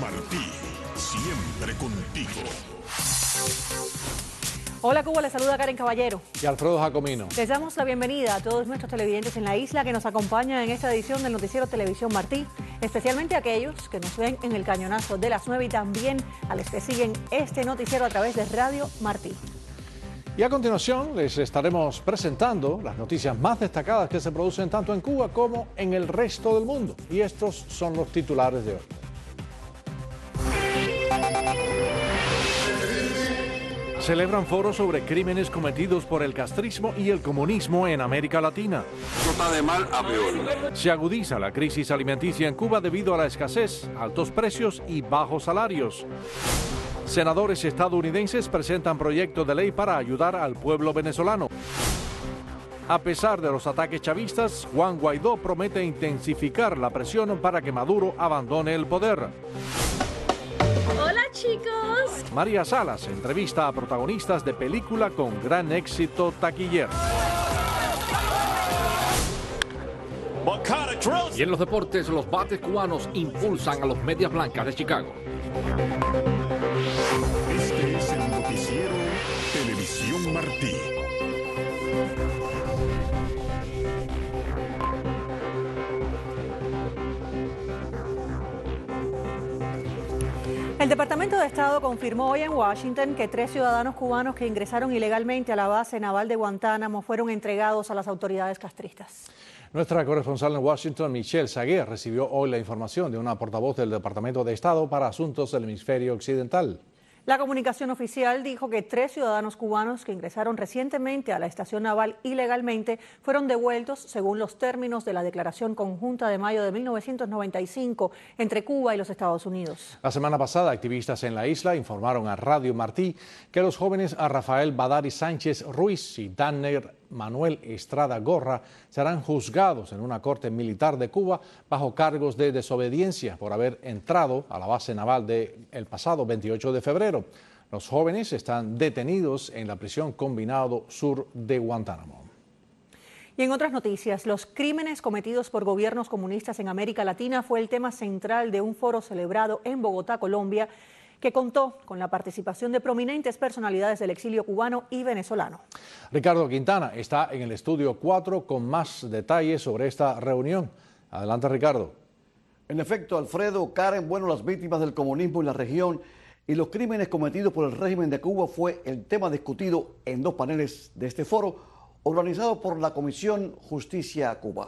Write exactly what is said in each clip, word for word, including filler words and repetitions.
Martí, siempre contigo. Hola Cuba, les saluda Karen Caballero y Alfredo Jacomino. Les damos la bienvenida a todos nuestros televidentes en la isla que nos acompañan en esta edición del Noticiero Televisión Martí, especialmente a aquellos que nos ven en el cañonazo de las nueve y también a los que siguen este noticiero a través de Radio Martí. Y a continuación les estaremos presentando las noticias más destacadas que se producen tanto en Cuba como en el resto del mundo. Y estos son los titulares de hoy. Celebran foros sobre crímenes cometidos por el castrismo y el comunismo en América Latina. Nota de mal a peor. Se agudiza la crisis alimenticia en Cuba debido a la escasez, altos precios y bajos salarios. Senadores estadounidenses presentan proyecto de ley para ayudar al pueblo venezolano. A pesar de los ataques chavistas, Juan Guaidó promete intensificar la presión para que Maduro abandone el poder. Hola chicos. María Salas entrevista a protagonistas de película con gran éxito taquillero. Y en los deportes, los bates cubanos impulsan a los Medias Blancas de Chicago. Este es el Noticiero Televisión Martí. El Departamento de Estado confirmó hoy en Washington que tres ciudadanos cubanos que ingresaron ilegalmente a la base naval de Guantánamo fueron entregados a las autoridades castristas. Nuestra corresponsal en Washington, Michelle Saguer, recibió hoy la información de una portavoz del Departamento de Estado para Asuntos del Hemisferio Occidental. La comunicación oficial dijo que tres ciudadanos cubanos que ingresaron recientemente a la estación naval ilegalmente fueron devueltos según los términos de la Declaración Conjunta de mayo de mil novecientos noventa y cinco entre Cuba y los Estados Unidos. La semana pasada, activistas en la isla informaron a Radio Martí que los jóvenes a Rafael Badari Sánchez Ruiz y Danner Manuel Estrada Gorra serán juzgados en una corte militar de Cuba bajo cargos de desobediencia por haber entrado a la base naval del pasado veintiocho de febrero. Los jóvenes están detenidos en la prisión combinado sur de Guantánamo. Y en otras noticias, los crímenes cometidos por gobiernos comunistas en América Latina fue el tema central de un foro celebrado en Bogotá, Colombia, que contó con la participación de prominentes personalidades del exilio cubano y venezolano. Ricardo Quintana está en el estudio cuatro con más detalles sobre esta reunión. Adelante, Ricardo. En efecto, Alfredo, Karen, bueno, las víctimas del comunismo en la región y los crímenes cometidos por el régimen de Cuba fue el tema discutido en dos paneles de este foro organizado por la Comisión Justicia Cuba.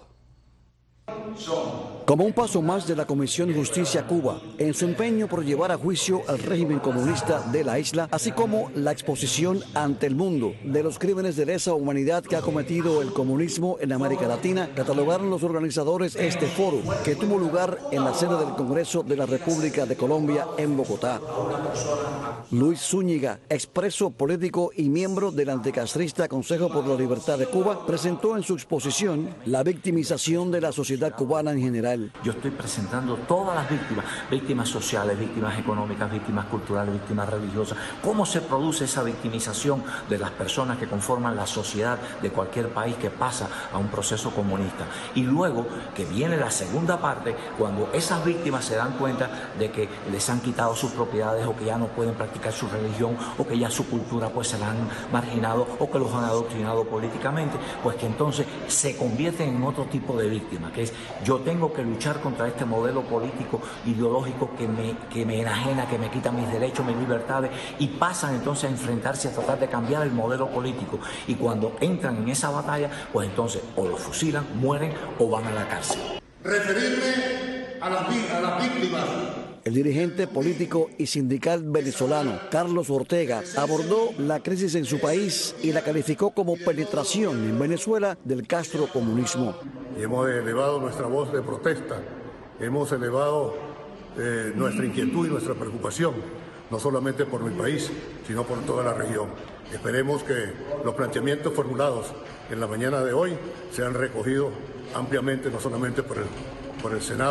Como un paso más de la Comisión Justicia Cuba en su empeño por llevar a juicio al régimen comunista de la isla, así como la exposición ante el mundo de los crímenes de lesa humanidad que ha cometido el comunismo en América Latina, catalogaron los organizadores este foro que tuvo lugar en la sede del Congreso de la República de Colombia en Bogotá. Luis Zúñiga, expreso político y miembro del anticastrista Consejo por la Libertad de Cuba, presentó en su exposición la victimización de la sociedad cubana en general. Yo estoy presentando todas las víctimas, víctimas sociales, víctimas económicas, víctimas culturales, víctimas religiosas, cómo se produce esa victimización de las personas que conforman la sociedad de cualquier país que pasa a un proceso comunista. Y luego que viene la segunda parte, cuando esas víctimas se dan cuenta de que les han quitado sus propiedades o que ya no pueden practicar su religión o que ya su cultura pues se la han marginado o que los han adoctrinado políticamente, pues que entonces se convierten en otro tipo de víctima, que es yo tengo que luchar contra este modelo político ideológico que me, que me enajena, que me quita mis derechos, mis libertades, y pasan entonces a enfrentarse a tratar de cambiar el modelo político, y cuando entran en esa batalla pues entonces o los fusilan, mueren o van a la cárcel. Referirme a las, a las víctimas. El dirigente político y sindical venezolano Carlos Ortega abordó la crisis en su país y la calificó como penetración en Venezuela del castrocomunismo. Y hemos elevado nuestra voz de protesta, hemos elevado eh, nuestra inquietud y nuestra preocupación, no solamente por mi país, sino por toda la región. Esperemos que los planteamientos formulados en la mañana de hoy sean recogidos ampliamente, no solamente por el, por el Senado,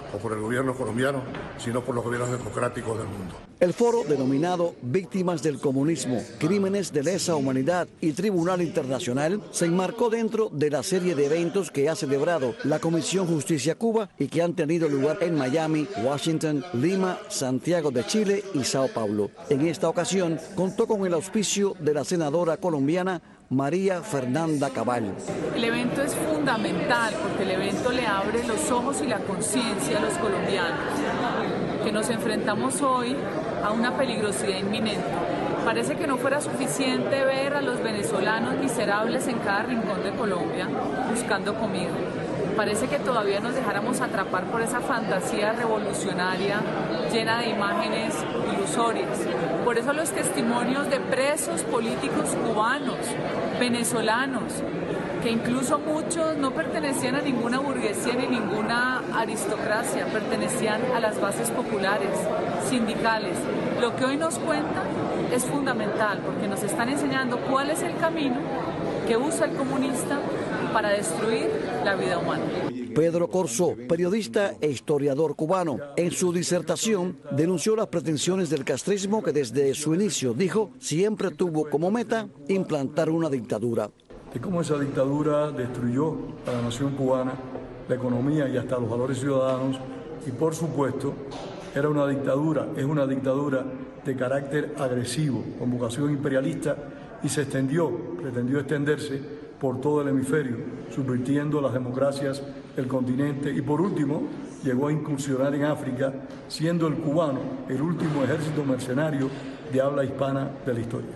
o por el gobierno colombiano, sino por los gobiernos democráticos del mundo. El foro denominado Víctimas del Comunismo, Crímenes de Lesa Humanidad y Tribunal Internacional se enmarcó dentro de la serie de eventos que ha celebrado la Comisión Justicia Cuba y que han tenido lugar en Miami, Washington, Lima, Santiago de Chile y Sao Paulo. En esta ocasión contó con el auspicio de la senadora colombiana María Fernanda Cabal. El evento es fundamental porque el evento le abre los ojos y la conciencia a los colombianos, que nos enfrentamos hoy a una peligrosidad inminente. Parece que no fuera suficiente ver a los venezolanos miserables en cada rincón de Colombia buscando comida. Parece que todavía nos dejáramos atrapar por esa fantasía revolucionaria llena de imágenes ilusorias. Por eso los testimonios de presos políticos cubanos, venezolanos, que incluso muchos no pertenecían a ninguna burguesía ni ninguna aristocracia, pertenecían a las bases populares, sindicales. Lo que hoy nos cuentan es fundamental porque nos están enseñando cuál es el camino que usa el comunista para destruir la vida humana. Pedro Corso, periodista e historiador cubano, en su disertación denunció las pretensiones del castrismo que desde su inicio, dijo, siempre tuvo como meta implantar una dictadura. De cómo esa dictadura destruyó a la nación cubana, la economía y hasta los valores ciudadanos, y por supuesto era una dictadura, es una dictadura de carácter agresivo, con vocación imperialista, y se extendió, pretendió extenderse por todo el hemisferio, subvirtiendo las democracias del continente y por último llegó a incursionar en África, siendo el cubano el último ejército mercenario de habla hispana de la historia.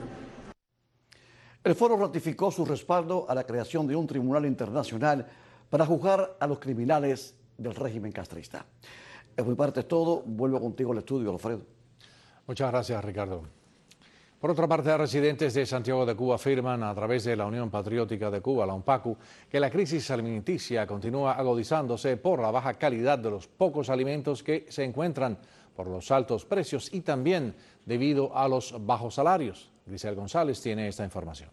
El foro ratificó su respaldo a la creación de un tribunal internacional para juzgar a los criminales del régimen castrista. Es mi parte es todo, vuelvo contigo al estudio, Alfredo. Muchas gracias, Ricardo. Por otra parte, residentes de Santiago de Cuba afirman a través de la Unión Patriótica de Cuba, la UNPACU, que la crisis alimenticia continúa agudizándose por la baja calidad de los pocos alimentos que se encuentran, por los altos precios y también debido a los bajos salarios. Grisel González tiene esta información.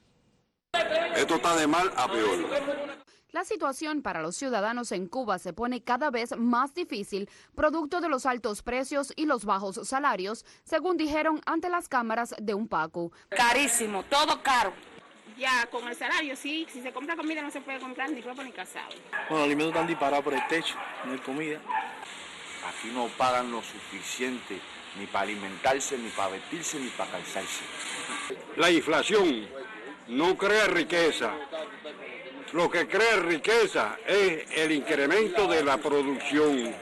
Esto está de mal a peor. La situación para los ciudadanos en Cuba se pone cada vez más difícil, producto de los altos precios y los bajos salarios, según dijeron ante las cámaras de UNPACU. Carísimo, todo caro. Ya con el salario, sí, si se compra comida no se puede comprar ni cuerpo ni casado. Bueno, los alimentos están disparados por el techo, no hay comida. Aquí no pagan lo suficiente, ni para alimentarse, ni para vestirse, ni para calzarse. La inflación no crea riqueza. Lo que crea riqueza es el incremento de la producción.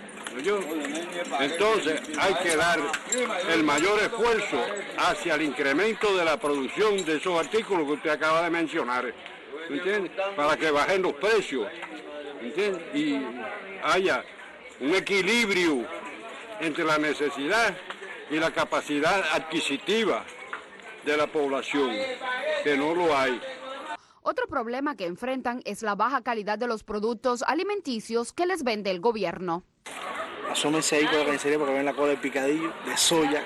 Entonces hay que dar el mayor esfuerzo hacia el incremento de la producción de esos artículos que usted acaba de mencionar, ¿entiende? Para que bajen los precios, ¿entiende? Y haya un equilibrio entre la necesidad y la capacidad adquisitiva de la población, que no lo hay. Otro problema que enfrentan es la baja calidad de los productos alimenticios que les vende el gobierno. Asómense ahí con la carnicería porque ven la cola de picadillo, de soya,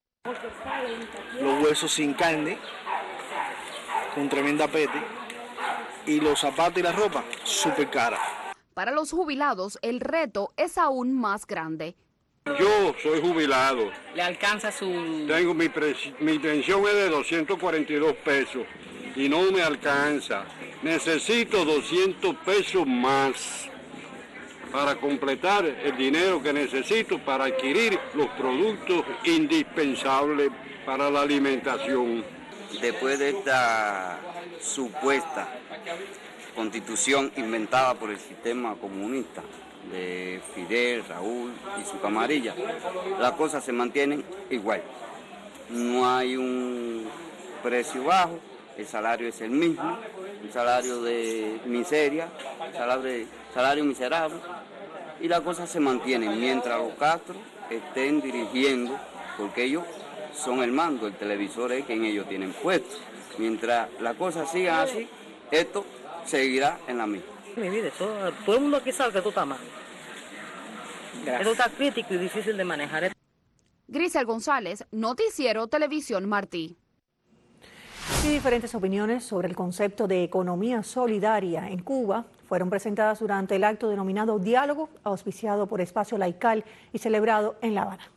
los huesos sin carne, con tremenda pete, y los zapatos y la ropa súper cara. Para los jubilados, el reto es aún más grande. Yo soy jubilado. ¿Le alcanza su...? Tengo mi, mi pensión es de doscientos cuarenta y dos pesos. Y no me alcanza. Necesito doscientos pesos más para completar el dinero que necesito para adquirir los productos indispensables para la alimentación. Después de esta supuesta constitución inventada por el sistema comunista de Fidel, Raúl y su camarilla, las cosas se mantienen igual. No hay un precio bajo. El salario es el mismo, un salario de miseria, salario, salario miserable, y las cosas se mantienen mientras los Castro estén dirigiendo, porque ellos son el mando, el televisor es quien ellos tienen puesto. Mientras las cosas sigan así, esto seguirá en la misma. Mi vida, todo, todo el mundo aquí sabe que esto está mal. Gracias. Esto está crítico y difícil de manejar. Grisel González, Noticiero Televisión Martí. Y diferentes opiniones sobre el concepto de economía solidaria en Cuba fueron presentadas durante el acto denominado Diálogo, auspiciado por Espacio Laical y celebrado en La Habana.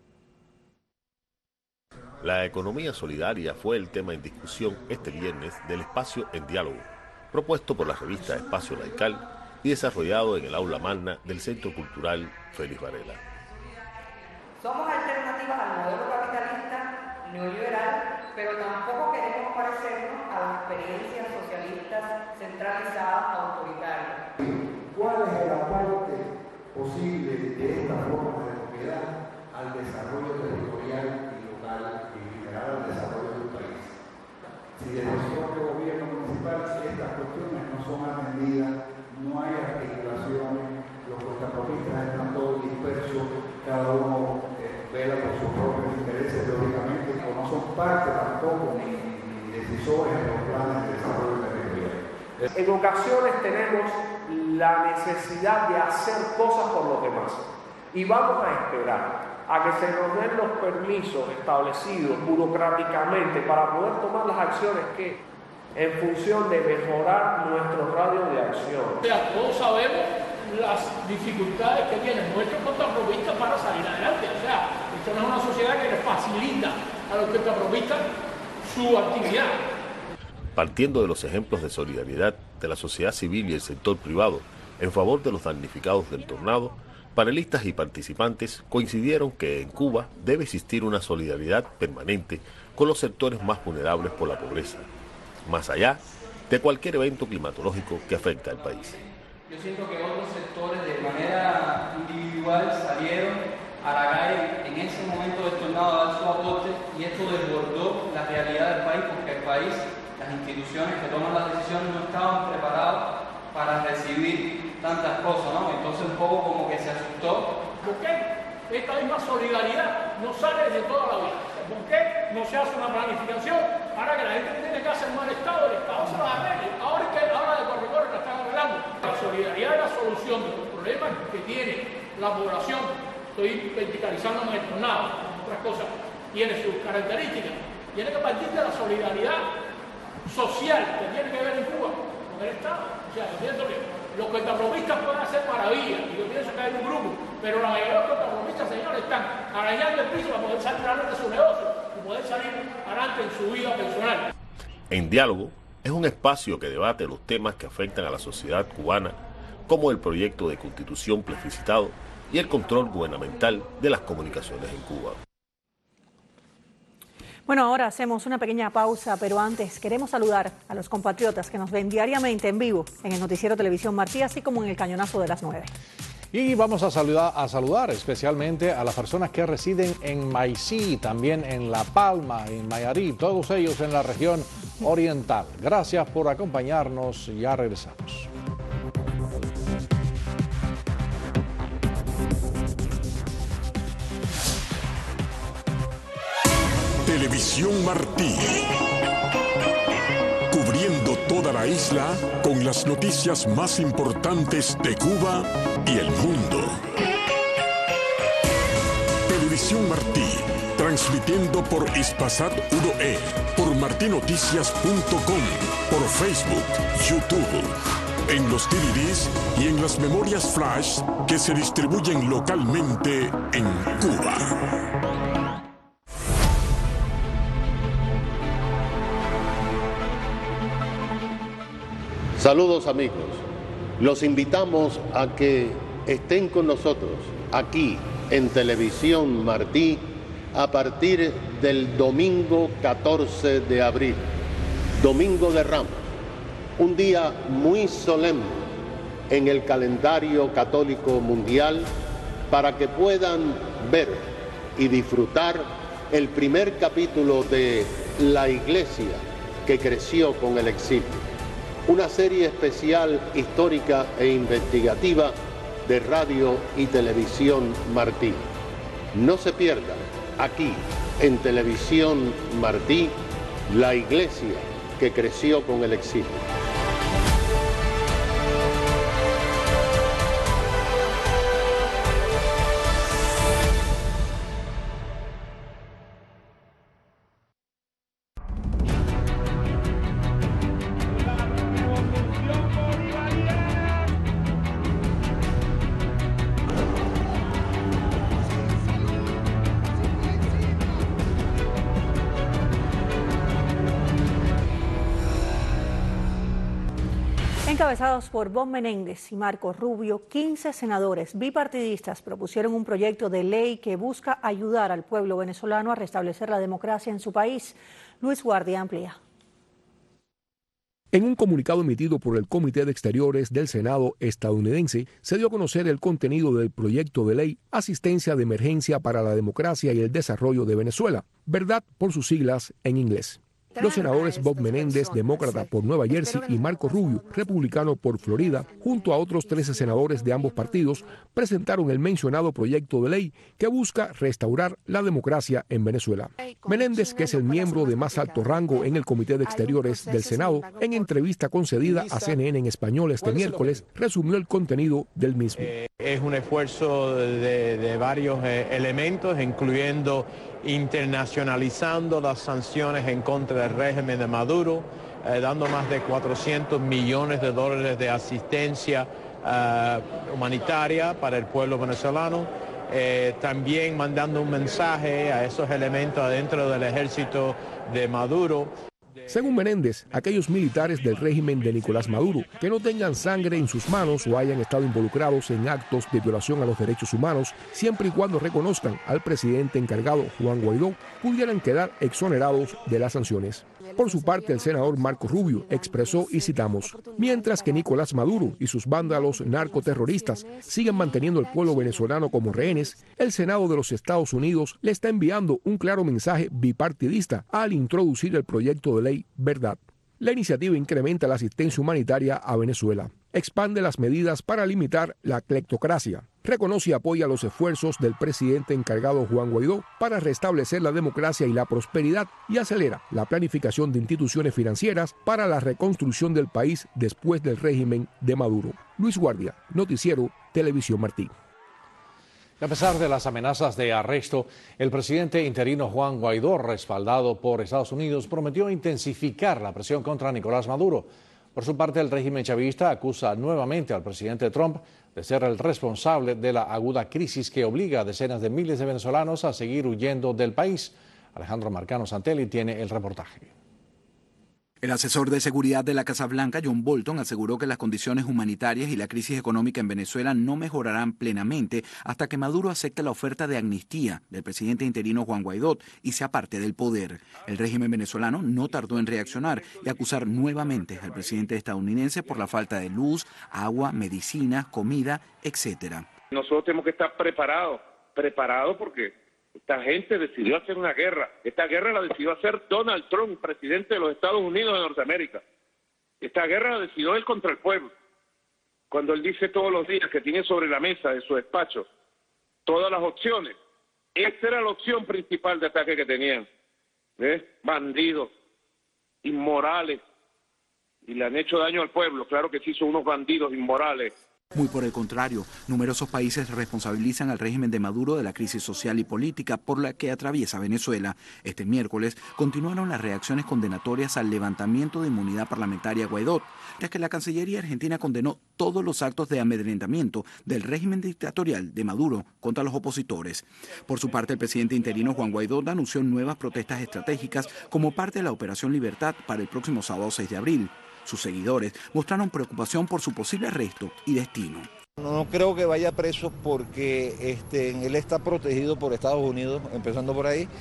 La economía solidaria fue el tema en discusión este viernes del Espacio en Diálogo, propuesto por la revista Espacio Laical y desarrollado en el aula magna del Centro Cultural Félix Varela. Somos alternativas al modelo capitalista neoliberal, pero tampoco queremos parecernos a las experiencias socialistas centralizadas autoritarias. ¿Cuál es el aporte posible de esta forma de propiedad al desarrollo territorial y local y en general al desarrollo del país? Si desde el propio gobierno municipal estas cuestiones no son atendidas, no hay articulaciones, los contrapropistas están todos dispersos, cada uno eh, vela por sus propios intereses teóricamente, o no son parte tampoco ni, ni decisores en los planes de desarrollo territorial. En ocasiones tenemos la necesidad de hacer cosas por los demás y vamos a esperar a que se nos den los permisos establecidos burocráticamente para poder tomar las acciones que en función de mejorar nuestro radio de acción. O sea, todos sabemos las dificultades que tienen nuestros contrapropistas para salir adelante. O sea, esto no es una sociedad que les facilita a los contrapropistas su actividad. Partiendo de los ejemplos de solidaridad de la sociedad civil y el sector privado en favor de los damnificados del tornado, panelistas y participantes coincidieron que en Cuba debe existir una solidaridad permanente con los sectores más vulnerables por la pobreza, más allá de cualquier evento climatológico que afecta al país. Yo siento que otros sectores de manera individual salieron a la calle en ese momento del tornado a dar su aporte y esto desbordó la realidad del país porque el país, las instituciones que toman las decisiones no estaban preparados para recibir tantas cosas, ¿no? Entonces un poco como que se asustó. ¿Por qué esta misma solidaridad no sale de toda la vida? ¿Por qué no se hace una planificación para que la gente que tiene que hacer mal estado, el Estado se las arregle? Ahora es que ahora de corre-corre la están arreglando. La solidaridad es la solución de los problemas que tiene la población. Estoy verticalizando en el tornado, otras cosas. Tiene sus características. Tiene que partir de la solidaridad social que tiene que ver en Cuba con el Estado. O sea, yo pienso que los contrapropistas pueden hacer maravillas, y yo pienso que hay un grupo, pero la mayoría de los contrapropistas, señores, están arañando el piso para poder salir adelante de su negocio y poder salir adelante en su vida personal. En Diálogo es un espacio que debate los temas que afectan a la sociedad cubana, como el proyecto de constitución plebiscitado y el control gubernamental de las comunicaciones en Cuba. Bueno, ahora hacemos una pequeña pausa, pero antes queremos saludar a los compatriotas que nos ven diariamente en vivo en el Noticiero Televisión Martí, así como en el Cañonazo de las nueve. Y vamos a saludar, a saludar especialmente a las personas que residen en Maicí, también en La Palma, en Mayarí, todos ellos en la región oriental. Gracias por acompañarnos, ya regresamos. Televisión Martí, cubriendo toda la isla con las noticias más importantes de Cuba y el mundo. Televisión Martí, transmitiendo por Hispasat uno E, por martinoticias punto com, por Facebook, YouTube, en los D V Ds y en las memorias flash que se distribuyen localmente en Cuba. Saludos amigos, los invitamos a que estén con nosotros aquí en Televisión Martí a partir del domingo catorce de abril, Domingo de Ramos, un día muy solemne en el calendario católico mundial para que puedan ver y disfrutar el primer capítulo de La Iglesia que creció con el exilio. Una serie especial histórica e investigativa de Radio y Televisión Martí. No se pierdan, aquí en Televisión Martí, La Iglesia que creció con el exilio. Encabezados por Bob Menéndez y Marco Rubio, quince senadores bipartidistas propusieron un proyecto de ley que busca ayudar al pueblo venezolano a restablecer la democracia en su país. Luis Guardia amplía. En un comunicado emitido por el Comité de Exteriores del Senado estadounidense, se dio a conocer el contenido del proyecto de ley Asistencia de Emergencia para la Democracia y el Desarrollo de Venezuela, verdad por sus siglas en inglés. Los senadores Bob Menéndez, demócrata por Nueva Jersey, y Marco Rubio, republicano por Florida, junto a otros trece senadores de ambos partidos, presentaron el mencionado proyecto de ley que busca restaurar la democracia en Venezuela. Menéndez, que es el miembro de más alto rango en el Comité de Exteriores del Senado, en entrevista concedida a C N N en español este miércoles, resumió el contenido del mismo. Eh, es un esfuerzo de, de varios eh, elementos, incluyendo internacionalizando las sanciones en contra del régimen de Maduro, eh, dando más de cuatrocientos millones de dólares de asistencia eh, humanitaria para el pueblo venezolano, eh, también mandando un mensaje a esos elementos adentro del ejército de Maduro. Según Menéndez, aquellos militares del régimen de Nicolás Maduro que no tengan sangre en sus manos o hayan estado involucrados en actos de violación a los derechos humanos, siempre y cuando reconozcan al presidente encargado Juan Guaidó, pudieran quedar exonerados de las sanciones. Por su parte, el senador Marco Rubio expresó, y citamos, mientras que Nicolás Maduro y sus vándalos narcoterroristas siguen manteniendo al pueblo venezolano como rehenes, el Senado de los Estados Unidos le está enviando un claro mensaje bipartidista al introducir el proyecto de ley Verdad. La iniciativa incrementa la asistencia humanitaria a Venezuela, expande las medidas para limitar la cleptocracia, reconoce y apoya los esfuerzos del presidente encargado Juan Guaidó para restablecer la democracia y la prosperidad y acelera la planificación de instituciones financieras para la reconstrucción del país después del régimen de Maduro. Luis Guardia, Noticiero Televisión Martí. A pesar de las amenazas de arresto, el presidente interino Juan Guaidó, respaldado por Estados Unidos, prometió intensificar la presión contra Nicolás Maduro. Por su parte, el régimen chavista acusa nuevamente al presidente Trump de ser el responsable de la aguda crisis que obliga a decenas de miles de venezolanos a seguir huyendo del país. Alejandro Marcano Santelli tiene el reportaje. El asesor de seguridad de la Casa Blanca, John Bolton, aseguró que las condiciones humanitarias y la crisis económica en Venezuela no mejorarán plenamente hasta que Maduro acepte la oferta de amnistía del presidente interino Juan Guaidó y sea parte del poder. El régimen venezolano no tardó en reaccionar y acusar nuevamente al presidente estadounidense por la falta de luz, agua, medicina, comida, etcétera. Nosotros tenemos que estar preparados, preparados porque esta gente decidió hacer una guerra. Esta guerra la decidió hacer Donald Trump, presidente de los Estados Unidos de Norteamérica. Esta guerra la decidió él contra el pueblo. Cuando él dice todos los días que tiene sobre la mesa de su despacho todas las opciones, esta era la opción principal de ataque que tenían. ¿Ves? Bandidos, inmorales, y le han hecho daño al pueblo. Claro que sí, son unos bandidos inmorales. Muy por el contrario, numerosos países responsabilizan al régimen de Maduro de la crisis social y política por la que atraviesa Venezuela. Este miércoles continuaron las reacciones condenatorias al levantamiento de inmunidad parlamentaria a Guaidó, ya que la Cancillería argentina condenó todos los actos de amedrentamiento del régimen dictatorial de Maduro contra los opositores. Por su parte, el presidente interino Juan Guaidó anunció nuevas protestas estratégicas como parte de la Operación Libertad para el próximo sábado seis de abril. Sus seguidores mostraron preocupación por su posible arresto y destino. No creo que vaya preso porque este, él está protegido por Estados Unidos, empezando por ahí,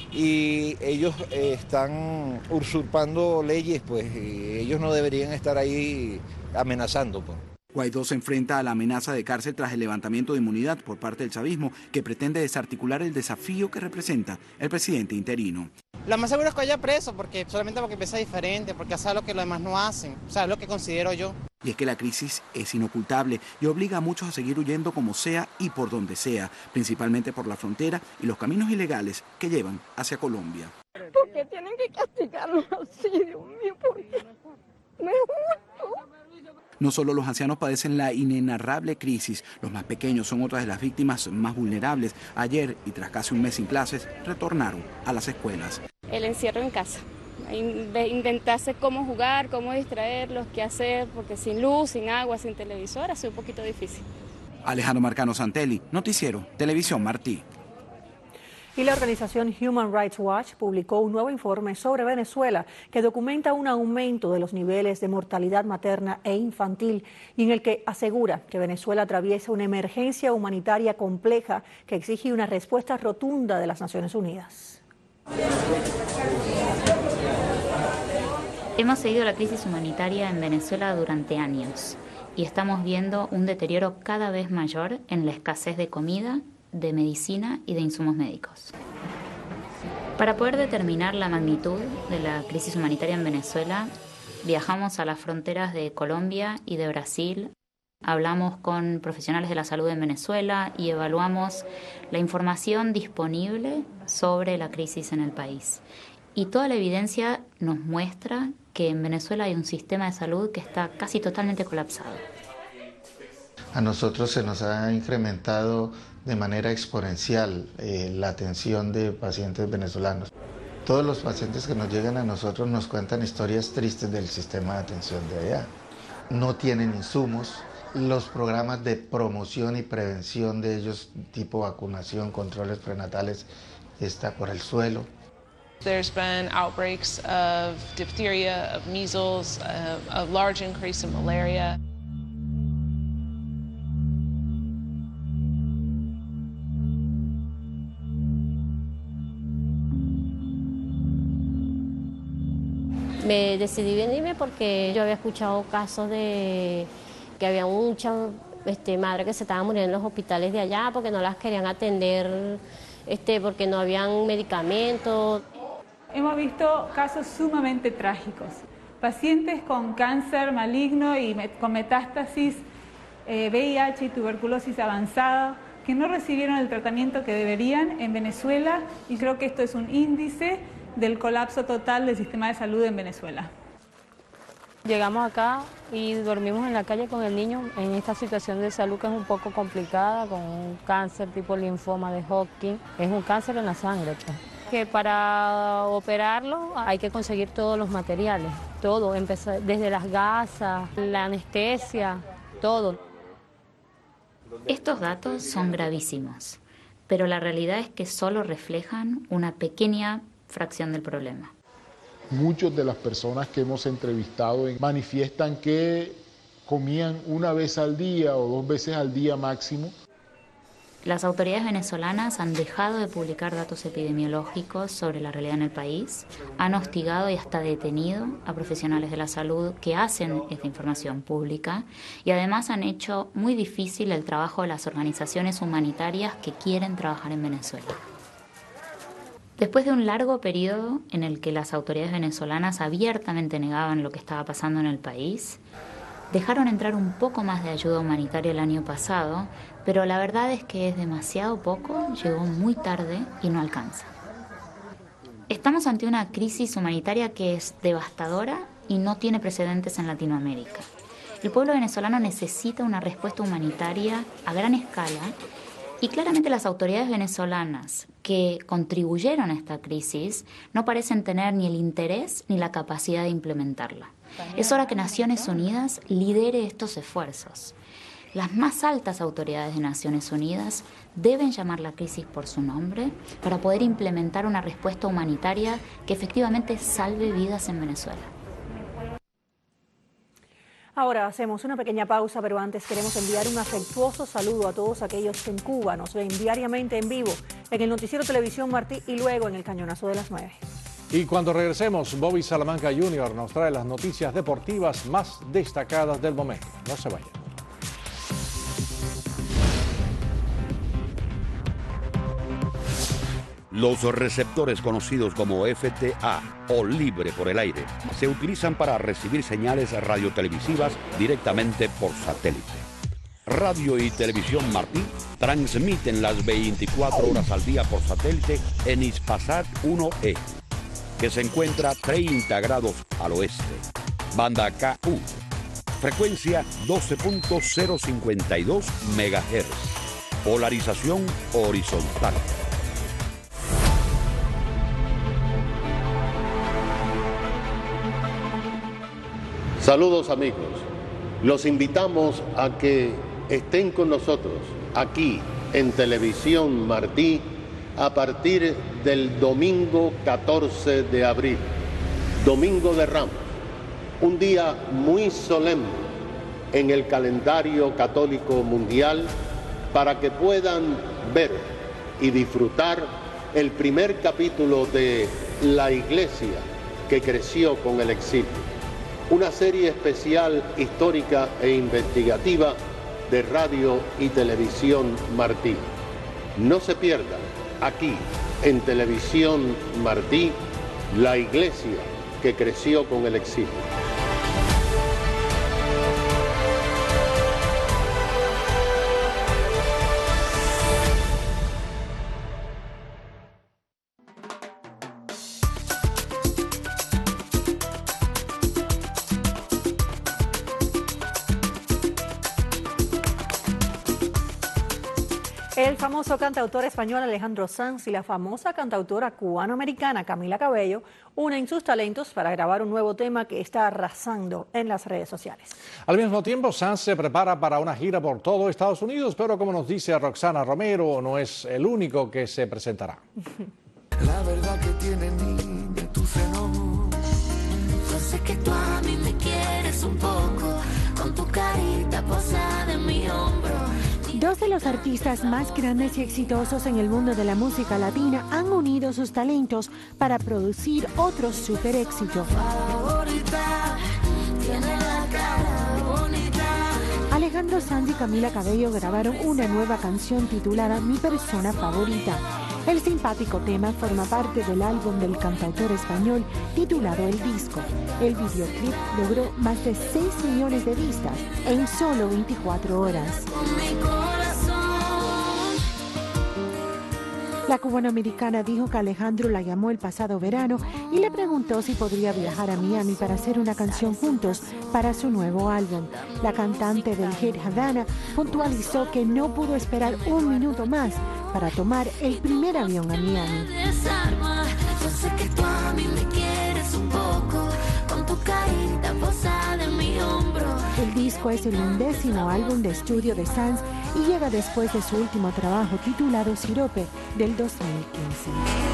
y ellos eh, están usurpando leyes, pues y ellos no deberían estar ahí amenazando, pues. Guaidó se enfrenta a la amenaza de cárcel tras el levantamiento de inmunidad por parte del chavismo, que pretende desarticular el desafío que representa el presidente interino. Lo más seguro es que vaya preso, porque solamente porque piensa diferente, porque hace lo que los demás no hacen, o sea, es lo que considero yo. Y es que la crisis es inocultable y obliga a muchos a seguir huyendo como sea y por donde sea, principalmente por la frontera y los caminos ilegales que llevan hacia Colombia. ¿Por qué tienen que castigarnos así, Dios mío? ¿Por qué? No es justo. No solo los ancianos padecen la inenarrable crisis, los más pequeños son otras de las víctimas más vulnerables. Ayer, y tras casi un mes sin clases, retornaron a las escuelas. El encierro en casa, intentarse cómo jugar, cómo distraerlos, qué hacer, porque sin luz, sin agua, sin televisor, ha sido un poquito difícil. Alejandro Marcano Santelli, Noticiero Televisión Martí. Y la organización Human Rights Watch publicó un nuevo informe sobre Venezuela que documenta un aumento de los niveles de mortalidad materna e infantil y en el que asegura que Venezuela atraviesa una emergencia humanitaria compleja que exige una respuesta rotunda de las Naciones Unidas. Hemos seguido la crisis humanitaria en Venezuela durante años y estamos viendo un deterioro cada vez mayor en la escasez de comida, de medicina y de insumos médicos. Para poder determinar la magnitud de la crisis humanitaria en Venezuela, viajamos a las fronteras de Colombia y de Brasil, hablamos con profesionales de la salud en Venezuela y evaluamos la información disponible sobre la crisis en el país. Y toda la evidencia nos muestra que en Venezuela hay un sistema de salud que está casi totalmente colapsado. A nosotros se nos ha incrementado de manera exponencial eh, la atención de pacientes venezolanos. Todos los pacientes que nos llegan a nosotros nos cuentan historias tristes del sistema de atención de allá. No tienen insumos, los programas de promoción y prevención de ellos, tipo vacunación, controles prenatales, está por el suelo. There's been outbreaks of diphtheria, of measles, uh, a large increase in malaria. Me decidí venirme porque yo había escuchado casos de que había muchas este, madres que se estaban muriendo en los hospitales de allá porque no las querían atender, este, porque no habían medicamentos. Hemos visto casos sumamente trágicos. Pacientes con cáncer maligno y met con metástasis, eh, V I H y tuberculosis avanzada, que no recibieron el tratamiento que deberían en Venezuela, y creo que esto es un índice del colapso total del sistema de salud en Venezuela. Llegamos acá y dormimos en la calle con el niño en esta situación de salud que es un poco complicada, con un cáncer tipo linfoma de Hodgkin. Es un cáncer en la sangre, pues. Que para operarlo hay que conseguir todos los materiales, todo, empezar desde las gasas, la anestesia, todo. Estos datos son gravísimos, pero la realidad es que solo reflejan una pequeña fracción del problema. Muchas de las personas que hemos entrevistado manifiestan que comían una vez al día o dos veces al día máximo. Las autoridades venezolanas han dejado de publicar datos epidemiológicos sobre la realidad en el país, han hostigado y hasta detenido a profesionales de la salud que hacen esta información pública y además han hecho muy difícil el trabajo de las organizaciones humanitarias que quieren trabajar en Venezuela. Después de un largo periodo en el que las autoridades venezolanas abiertamente negaban lo que estaba pasando en el país, dejaron entrar un poco más de ayuda humanitaria el año pasado, pero la verdad es que es demasiado poco, llegó muy tarde y no alcanza. Estamos ante una crisis humanitaria que es devastadora y no tiene precedentes en Latinoamérica. El pueblo venezolano necesita una respuesta humanitaria a gran escala y claramente las autoridades venezolanas que contribuyeron a esta crisis no parecen tener ni el interés ni la capacidad de implementarla. Es hora que Naciones Unidas lidere estos esfuerzos. Las más altas autoridades de Naciones Unidas deben llamar la crisis por su nombre para poder implementar una respuesta humanitaria que efectivamente salve vidas en Venezuela. Ahora hacemos una pequeña pausa, pero antes queremos enviar un afectuoso saludo a todos aquellos que en Cuba nos ven diariamente en vivo, en el Noticiero Televisión Martí y luego en el Cañonazo de las nueve. Y cuando regresemos, Bobby Salamanca junior nos trae las noticias deportivas más destacadas del momento. No se vayan. Los receptores conocidos como F T A o libre por el aire se utilizan para recibir señales radiotelevisivas directamente por satélite. Radio y Televisión Martí transmiten las veinticuatro horas al día por satélite en Hispasat uno E, que se encuentra treinta grados al oeste. Banda K U, frecuencia doce punto cero cincuenta y dos megahertz, polarización horizontal. Saludos amigos, los invitamos a que estén con nosotros aquí en Televisión Martí a partir del domingo catorce de abril, Domingo de Ramos, un día muy solemne en el calendario católico mundial, para que puedan ver y disfrutar el primer capítulo de La Iglesia que creció con el exilio, una serie especial histórica e investigativa de Radio y Televisión Martí. No se pierdan aquí en Televisión Martí, La Iglesia que creció con el exilio. El famoso cantautor español Alejandro Sanz y la famosa cantautora cubanoamericana Camila Cabello unen sus talentos para grabar un nuevo tema que está arrasando en las redes sociales. Al mismo tiempo, Sanz se prepara para una gira por todo Estados Unidos, pero como nos dice Roxana Romero, no es el único que se presentará. La verdad que tiene niña tu seno. Yo sé que tú a mí me quieres un poco, con tu carita posada en mi hombro. Dos de los artistas más grandes y exitosos en el mundo de la música latina han unido sus talentos para producir otro super éxito. Alejandro Sanz y Camila Cabello grabaron una nueva canción titulada Mi Persona Favorita. El simpático tema forma parte del álbum del cantautor español titulado El Disco. El videoclip logró más de seis millones de vistas en solo veinticuatro horas. La cubanoamericana dijo que Alejandro la llamó el pasado verano y le preguntó si podría viajar a Miami para hacer una canción juntos para su nuevo álbum. La cantante del hit Havana puntualizó que no pudo esperar un minuto más para tomar el primer avión a Miami. Yo sé que tú a mí me quieres un poco, con tu carita posada en mi hombro. El disco es el undécimo álbum de estudio de Sanz y llega después de su último trabajo titulado Sirope del dos mil quince.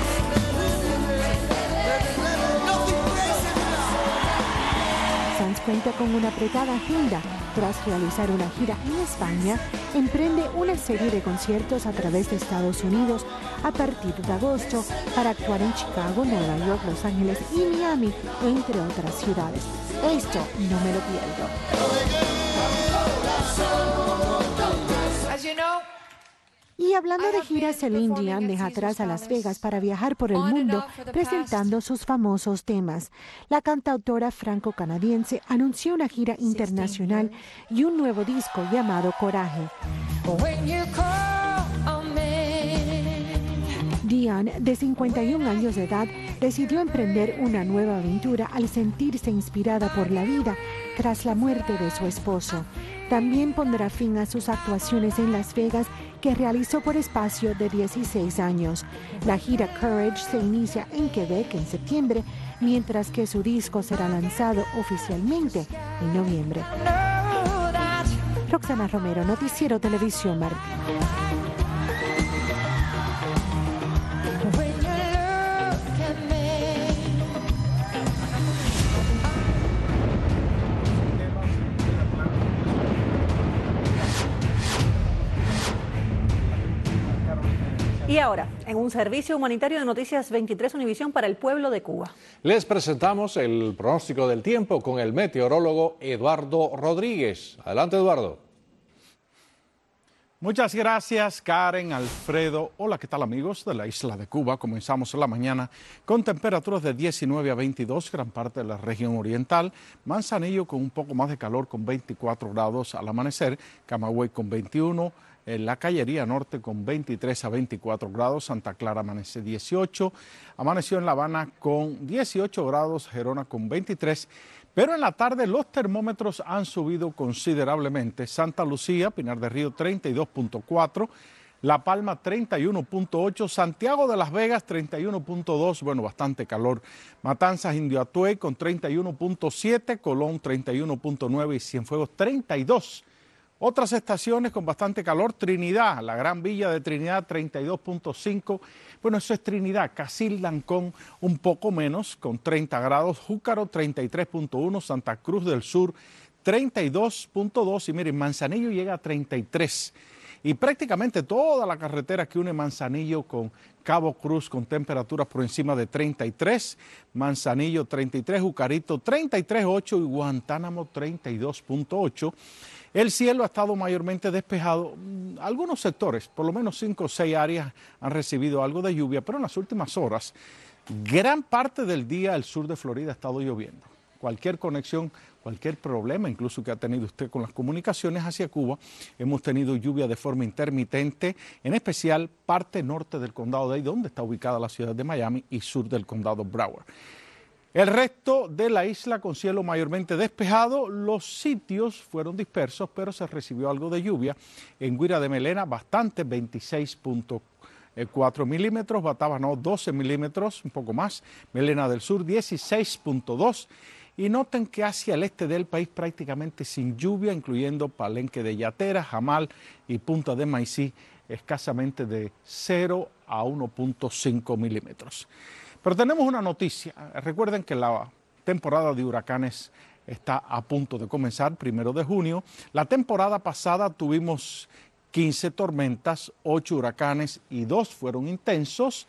Sanz cuenta con una apretada agenda. Tras realizar una gira en España, emprende una serie de conciertos a través de Estados Unidos a partir de agosto para actuar en Chicago, Nueva York, Los Ángeles y Miami, entre otras ciudades. Esto no me lo pierdo. Y hablando de giras, Celine Dion deja atrás a Las Vegas para viajar por el mundo presentando sus famosos temas. La cantautora franco-canadiense anunció una gira internacional y un nuevo disco llamado Coraje. Dion, de cincuenta y un años de edad, decidió emprender una nueva aventura al sentirse inspirada por la vida tras la muerte de su esposo. También pondrá fin a sus actuaciones en Las Vegas, que realizó por espacio de dieciséis años. La gira Courage se inicia en Quebec en septiembre, mientras que su disco será lanzado oficialmente en noviembre. Roxana Romero, Noticiero Televisión Martí. Y ahora, en un servicio humanitario de Noticias veintitrés Univisión para el pueblo de Cuba. Les presentamos el pronóstico del tiempo con el meteorólogo Eduardo Rodríguez. Adelante, Eduardo. Muchas gracias, Karen, Alfredo. Hola, ¿qué tal, amigos de la isla de Cuba? Comenzamos la mañana con temperaturas de diecinueve a veintidós, gran parte de la región oriental. Manzanillo con un poco más de calor con veinticuatro grados al amanecer. Camagüey con veintiuno. En la Cayería Norte con veintitrés a veinticuatro grados, Santa Clara amanece dieciocho, amaneció en La Habana con dieciocho grados, Gerona con veintitrés, pero en la tarde los termómetros han subido considerablemente. Santa Lucía, Pinar del Río treinta y dos punto cuatro, La Palma treinta y uno punto ocho, Santiago de Las Vegas treinta y uno punto dos, bueno, bastante calor. Matanzas, Indio Atuey con treinta y uno punto siete, Colón treinta y uno punto nueve y Cienfuegos treinta y dos Otras estaciones con bastante calor, Trinidad, la Gran Villa de Trinidad, treinta y dos punto cinco. Bueno, eso es Trinidad. Casilda, con un poco menos, con treinta grados. Júcaro, treinta y tres punto uno. Santa Cruz del Sur, treinta y dos punto dos. Y miren, Manzanillo llega a treinta y tres. Y prácticamente toda la carretera que une Manzanillo con Cabo Cruz con temperaturas por encima de treinta y tres, Manzanillo treinta y tres, Jucarito treinta y tres punto ocho y Guantánamo treinta y dos punto ocho. El cielo ha estado mayormente despejado. Algunos sectores, por lo menos cinco o seis áreas, han recibido algo de lluvia, pero en las últimas horas, gran parte del día el sur de Florida ha estado lloviendo. Cualquier conexión, cualquier problema, incluso que ha tenido usted con las comunicaciones hacia Cuba, hemos tenido lluvia de forma intermitente, en especial parte norte del condado de Dade, donde está ubicada la ciudad de Miami, y sur del condado Broward. El resto de la isla con cielo mayormente despejado, los sitios fueron dispersos, pero se recibió algo de lluvia. En Guira de Melena, bastante, veintiséis punto cuatro milímetros, Batabano doce milímetros, un poco más, Melena del Sur dieciséis punto dos. Y noten que hacia el este del país prácticamente sin lluvia, incluyendo Palenque de Yatera, Jamal y Punta de Maicí, escasamente de cero a uno punto cinco milímetros. Pero tenemos una noticia. Recuerden que la temporada de huracanes está a punto de comenzar, primero de junio. La temporada pasada tuvimos quince tormentas, ocho huracanes y dos fueron intensos.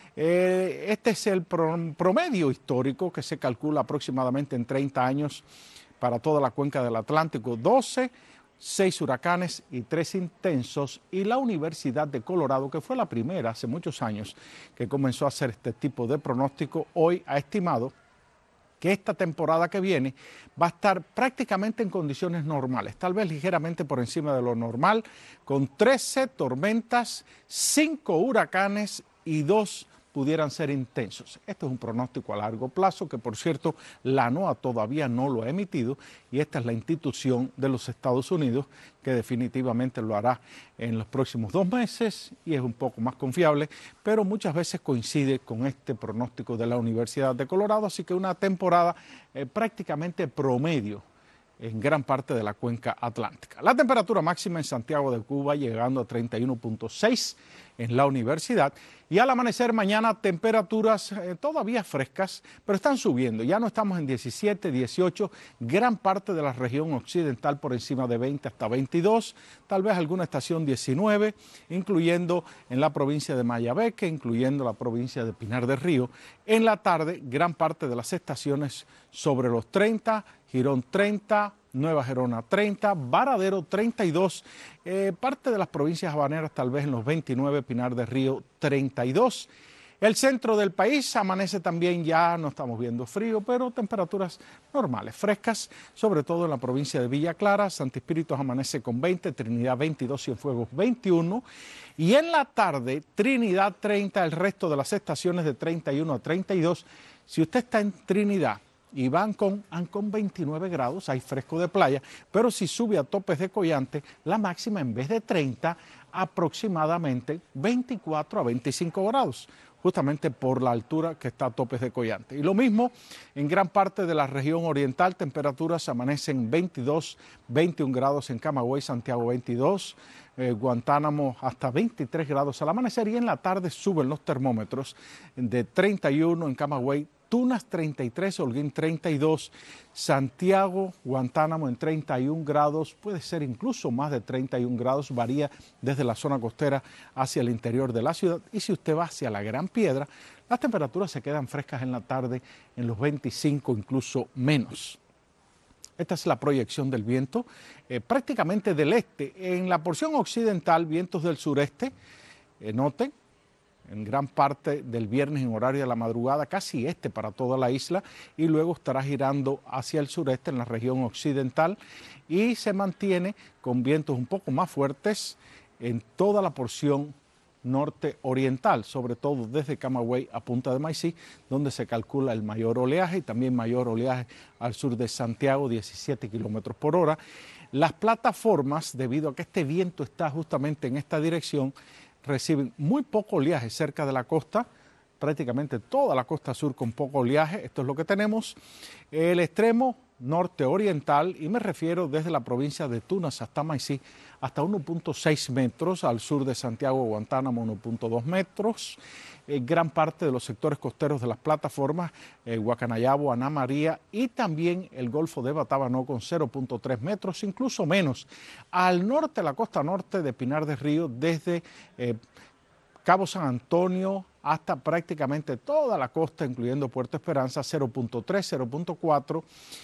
Eh, este es el promedio histórico que se calcula aproximadamente en treinta años para toda la cuenca del Atlántico. doce, seis huracanes y tres intensos. Y la Universidad de Colorado, que fue la primera hace muchos años que comenzó a hacer este tipo de pronóstico, hoy ha estimado que esta temporada que viene va a estar prácticamente en condiciones normales, tal vez ligeramente por encima de lo normal, con trece tormentas, cinco huracanes y dos pudieran ser intensos. Esto es un pronóstico a largo plazo que, por cierto, la NOAA todavía no lo ha emitido y esta es la institución de los Estados Unidos que definitivamente lo hará en los próximos dos meses y es un poco más confiable, pero muchas veces coincide con este pronóstico de la Universidad de Colorado, así que una temporada eh, prácticamente promedio en gran parte de la cuenca atlántica. La temperatura máxima en Santiago de Cuba llegando a treinta y uno punto seis en la universidad y al amanecer mañana temperaturas eh, todavía frescas, pero están subiendo. Ya no estamos en diecisiete, dieciocho, gran parte de la región occidental por encima de veinte hasta veintidós, tal vez alguna estación diecinueve, incluyendo en la provincia de Mayabeque, incluyendo la provincia de Pinar del Río. En la tarde, gran parte de las estaciones sobre los treinta, Girón treinta, Nueva Gerona treinta, Varadero treinta y dos, eh, parte de las provincias habaneras tal vez en los veintinueve, Pinar del Río treinta y dos. El centro del país amanece también ya, no estamos viendo frío, pero temperaturas normales, frescas, sobre todo en la provincia de Villa Clara. Santi Espíritus amanece con veinte, Trinidad veintidós, Cienfuegos veintiuno. Y en la tarde, Trinidad treinta, el resto de las estaciones de treinta y uno a treinta y dos. Si usted está en Trinidad y va a Ancón, Ancón veintinueve grados, hay fresco de playa, pero si sube a Topes de Collante, la máxima en vez de treinta, aproximadamente veinticuatro a veinticinco grados, justamente por la altura que está a Topes de Collante. Y lo mismo en gran parte de la región oriental, temperaturas amanecen veintidós, veintiún grados en Camagüey, Santiago veintidós, eh, Guantánamo hasta veintitrés grados al amanecer y en la tarde suben los termómetros de treinta y uno en Camagüey, Tunas treinta y tres, Holguín treinta y dos, Santiago, Guantánamo en treinta y un grados, puede ser incluso más de treinta y un grados, varía desde la zona costera hacia el interior de la ciudad. Y si usted va hacia la Gran Piedra, las temperaturas se quedan frescas en la tarde en los veinticinco, incluso menos. Esta es la proyección del viento, eh, prácticamente del este. En la porción occidental, vientos del sureste, eh, noten, en gran parte del viernes en horario de la madrugada, casi este para toda la isla, y luego estará girando hacia el sureste en la región occidental y se mantiene con vientos un poco más fuertes en toda la porción norte oriental, sobre todo desde Camagüey a Punta de Maicí, donde se calcula el mayor oleaje y también mayor oleaje al sur de Santiago, diecisiete kilómetros por hora. Las plataformas, debido a que este viento está justamente en esta dirección, reciben muy poco oleaje cerca de la costa, prácticamente toda la costa sur con poco oleaje. Esto es lo que tenemos. El extremo norte oriental, y me refiero desde la provincia de Tunas hasta Maicí, hasta uno punto seis metros, al sur de Santiago, Guantánamo, uno punto dos metros. Eh, gran parte de los sectores costeros de las plataformas, eh, Guacanayabo, Ana María y también el Golfo de Batabanó con cero punto tres metros, incluso menos. Al norte, la costa norte de Pinar del Río, desde eh, Cabo San Antonio hasta prácticamente toda la costa, incluyendo Puerto Esperanza, cero punto tres, cero punto cuatro.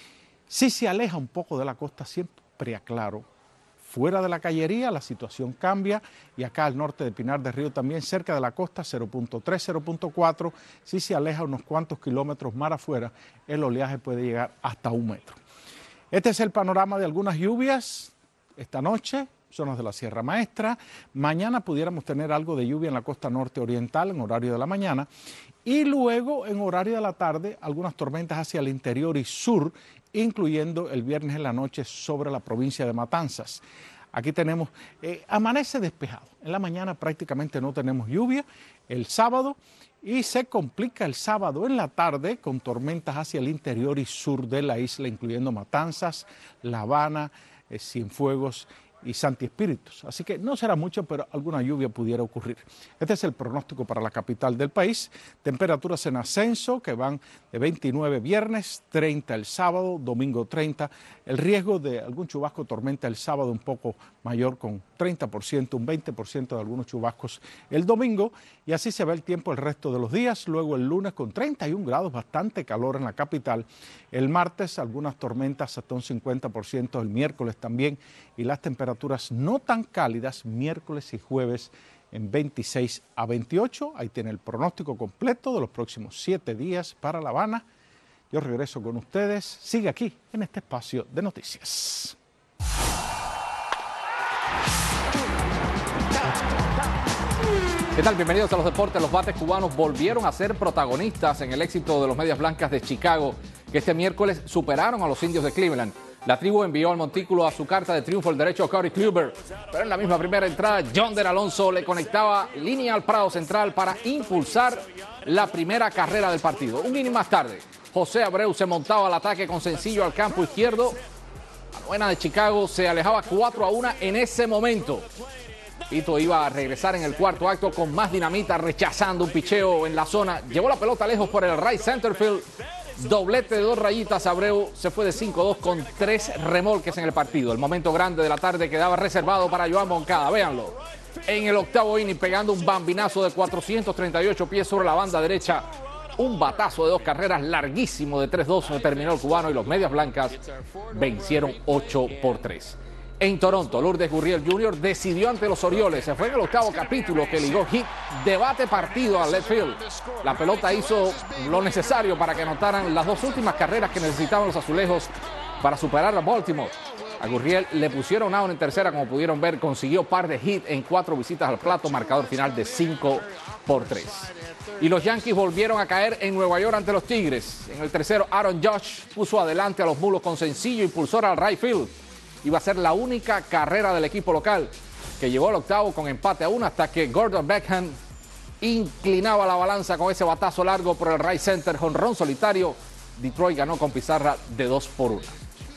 Si se aleja un poco de la costa, siempre aclaro, fuera de la Callería la situación cambia, y acá al norte de Pinar del Río también, cerca de la costa, cero punto tres, cero punto cuatro. Si se aleja unos cuantos kilómetros mar afuera, el oleaje puede llegar hasta un metro. Este es el panorama de algunas lluvias esta noche, zonas de la Sierra Maestra. Mañana pudiéramos tener algo de lluvia en la costa norte oriental en horario de la mañana, y luego en horario de la tarde algunas tormentas hacia el interior y sur, incluyendo el viernes en la noche sobre la provincia de Matanzas. Aquí tenemos, eh, amanece despejado, en la mañana prácticamente no tenemos lluvia, el sábado, y se complica el sábado en la tarde con tormentas hacia el interior y sur de la isla, incluyendo Matanzas, La Habana, eh, Cienfuegos y Santi Espíritus. Así que no será mucho, pero alguna lluvia pudiera ocurrir. Este es el pronóstico para la capital del país. Temperaturas en ascenso que van de veintinueve viernes, treinta el sábado, domingo treinta. El riesgo de algún chubasco tormenta el sábado un poco mayor, con treinta por ciento, un veinte por ciento de algunos chubascos el domingo. Y así se va el tiempo el resto de los días. Luego el lunes con treinta y un grados, bastante calor en la capital. El martes algunas tormentas hasta un cincuenta por ciento. El miércoles también. Y las temperaturas no tan cálidas miércoles y jueves en veintiséis a veintiocho. Ahí tiene el pronóstico completo de los próximos siete días para La Habana. Yo regreso con ustedes. Sigue aquí en este espacio de noticias. ¿Qué tal? Bienvenidos a los deportes. Los bates cubanos volvieron a ser protagonistas en el éxito de los Medias Blancas de Chicago, que este miércoles superaron a los Indios de Cleveland. La tribu envió al montículo a su carta de triunfo el derecho a Corey Kluber, pero en la misma primera entrada, Yonder Alonso le conectaba línea al prado central para impulsar la primera carrera del partido. Un inning más tarde, José Abreu se montaba al ataque con sencillo al campo izquierdo. La novena de Chicago se alejaba cuatro a uno en ese momento. Pito iba a regresar en el cuarto acto con más dinamita, rechazando un picheo en la zona. Llevó la pelota lejos por el right center field. Doblete de dos rayitas. Abreu se fue de cinco dos con tres remolques en el partido. El momento grande de la tarde quedaba reservado para Joan Moncada. Véanlo. En el octavo inning, pegando un bambinazo de cuatrocientos treinta y ocho pies sobre la banda derecha. Un batazo de dos carreras larguísimo de tres dos terminó el cubano, y los Medias Blancas vencieron ocho por tres. En Toronto, Lourdes Gurriel junior decidió ante los Orioles. Se fue en el octavo capítulo que ligó hit, debate partido al left field. La pelota hizo lo necesario para que anotaran las dos últimas carreras que necesitaban los azulejos para superar a Baltimore. A Gurriel le pusieron out en tercera, como pudieron ver. Consiguió par de hit en cuatro visitas al plato, marcador final de cinco por tres. Y los Yankees volvieron a caer en Nueva York ante los Tigres. En el tercero, Aaron Judge puso adelante a los Mulos con sencillo impulsor al right field. Iba a ser la única carrera del equipo local, que llegó al octavo con empate a uno, hasta que Gordon Beckham inclinaba la balanza con ese batazo largo por el right center, jonrón solitario. Detroit ganó con pizarra de dos por uno.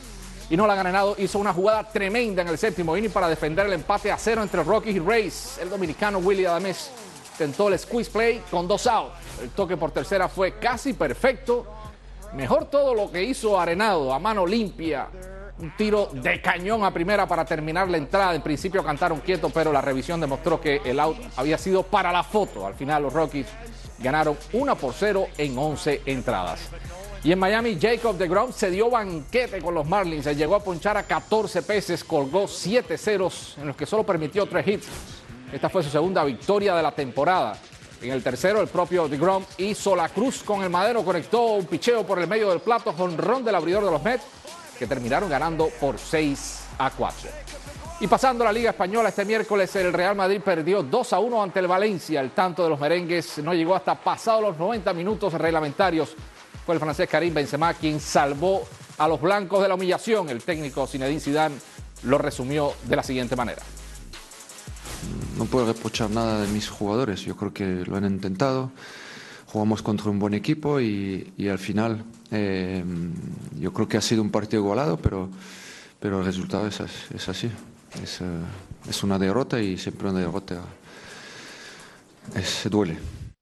Y Nolan Arenado hizo una jugada tremenda en el séptimo inning para defender el empate a cero entre Rockies y Rays. El dominicano Willy Adames tentó el squeeze play con dos outs. El toque por tercera fue casi perfecto. Mejor todo lo que hizo Arenado, a mano limpia. Un tiro de cañón a primera para terminar la entrada. En principio cantaron quieto, pero la revisión demostró que el out había sido para la foto. Al final los Rockies ganaron uno por cero en once entradas. Y en Miami, Jacob deGrom se dio banquete con los Marlins. Se llegó a ponchar a catorce peces, colgó siete ceros, en los que solo permitió tres hits. Esta fue su segunda victoria de la temporada. En el tercero, el propio deGrom hizo la cruz con el madero, conectó un picheo por el medio del plato, jonrón del abridor de los Mets, que terminaron ganando por seis a cuatro. Y pasando a la Liga Española, este miércoles el Real Madrid perdió dos a uno ante el Valencia. El tanto de los merengues no llegó hasta pasados los noventa minutos reglamentarios. Fue el francés Karim Benzema quien salvó a los blancos de la humillación. El técnico Zinedine Zidane lo resumió de la siguiente manera. No puedo reprochar nada de mis jugadores. Yo creo que lo han intentado. jugamos contra un buen equipo y, y al final eh, yo creo que ha sido un partido igualado, pero, pero el resultado es, es así. Es, uh, es una derrota y siempre una derrota es, duele.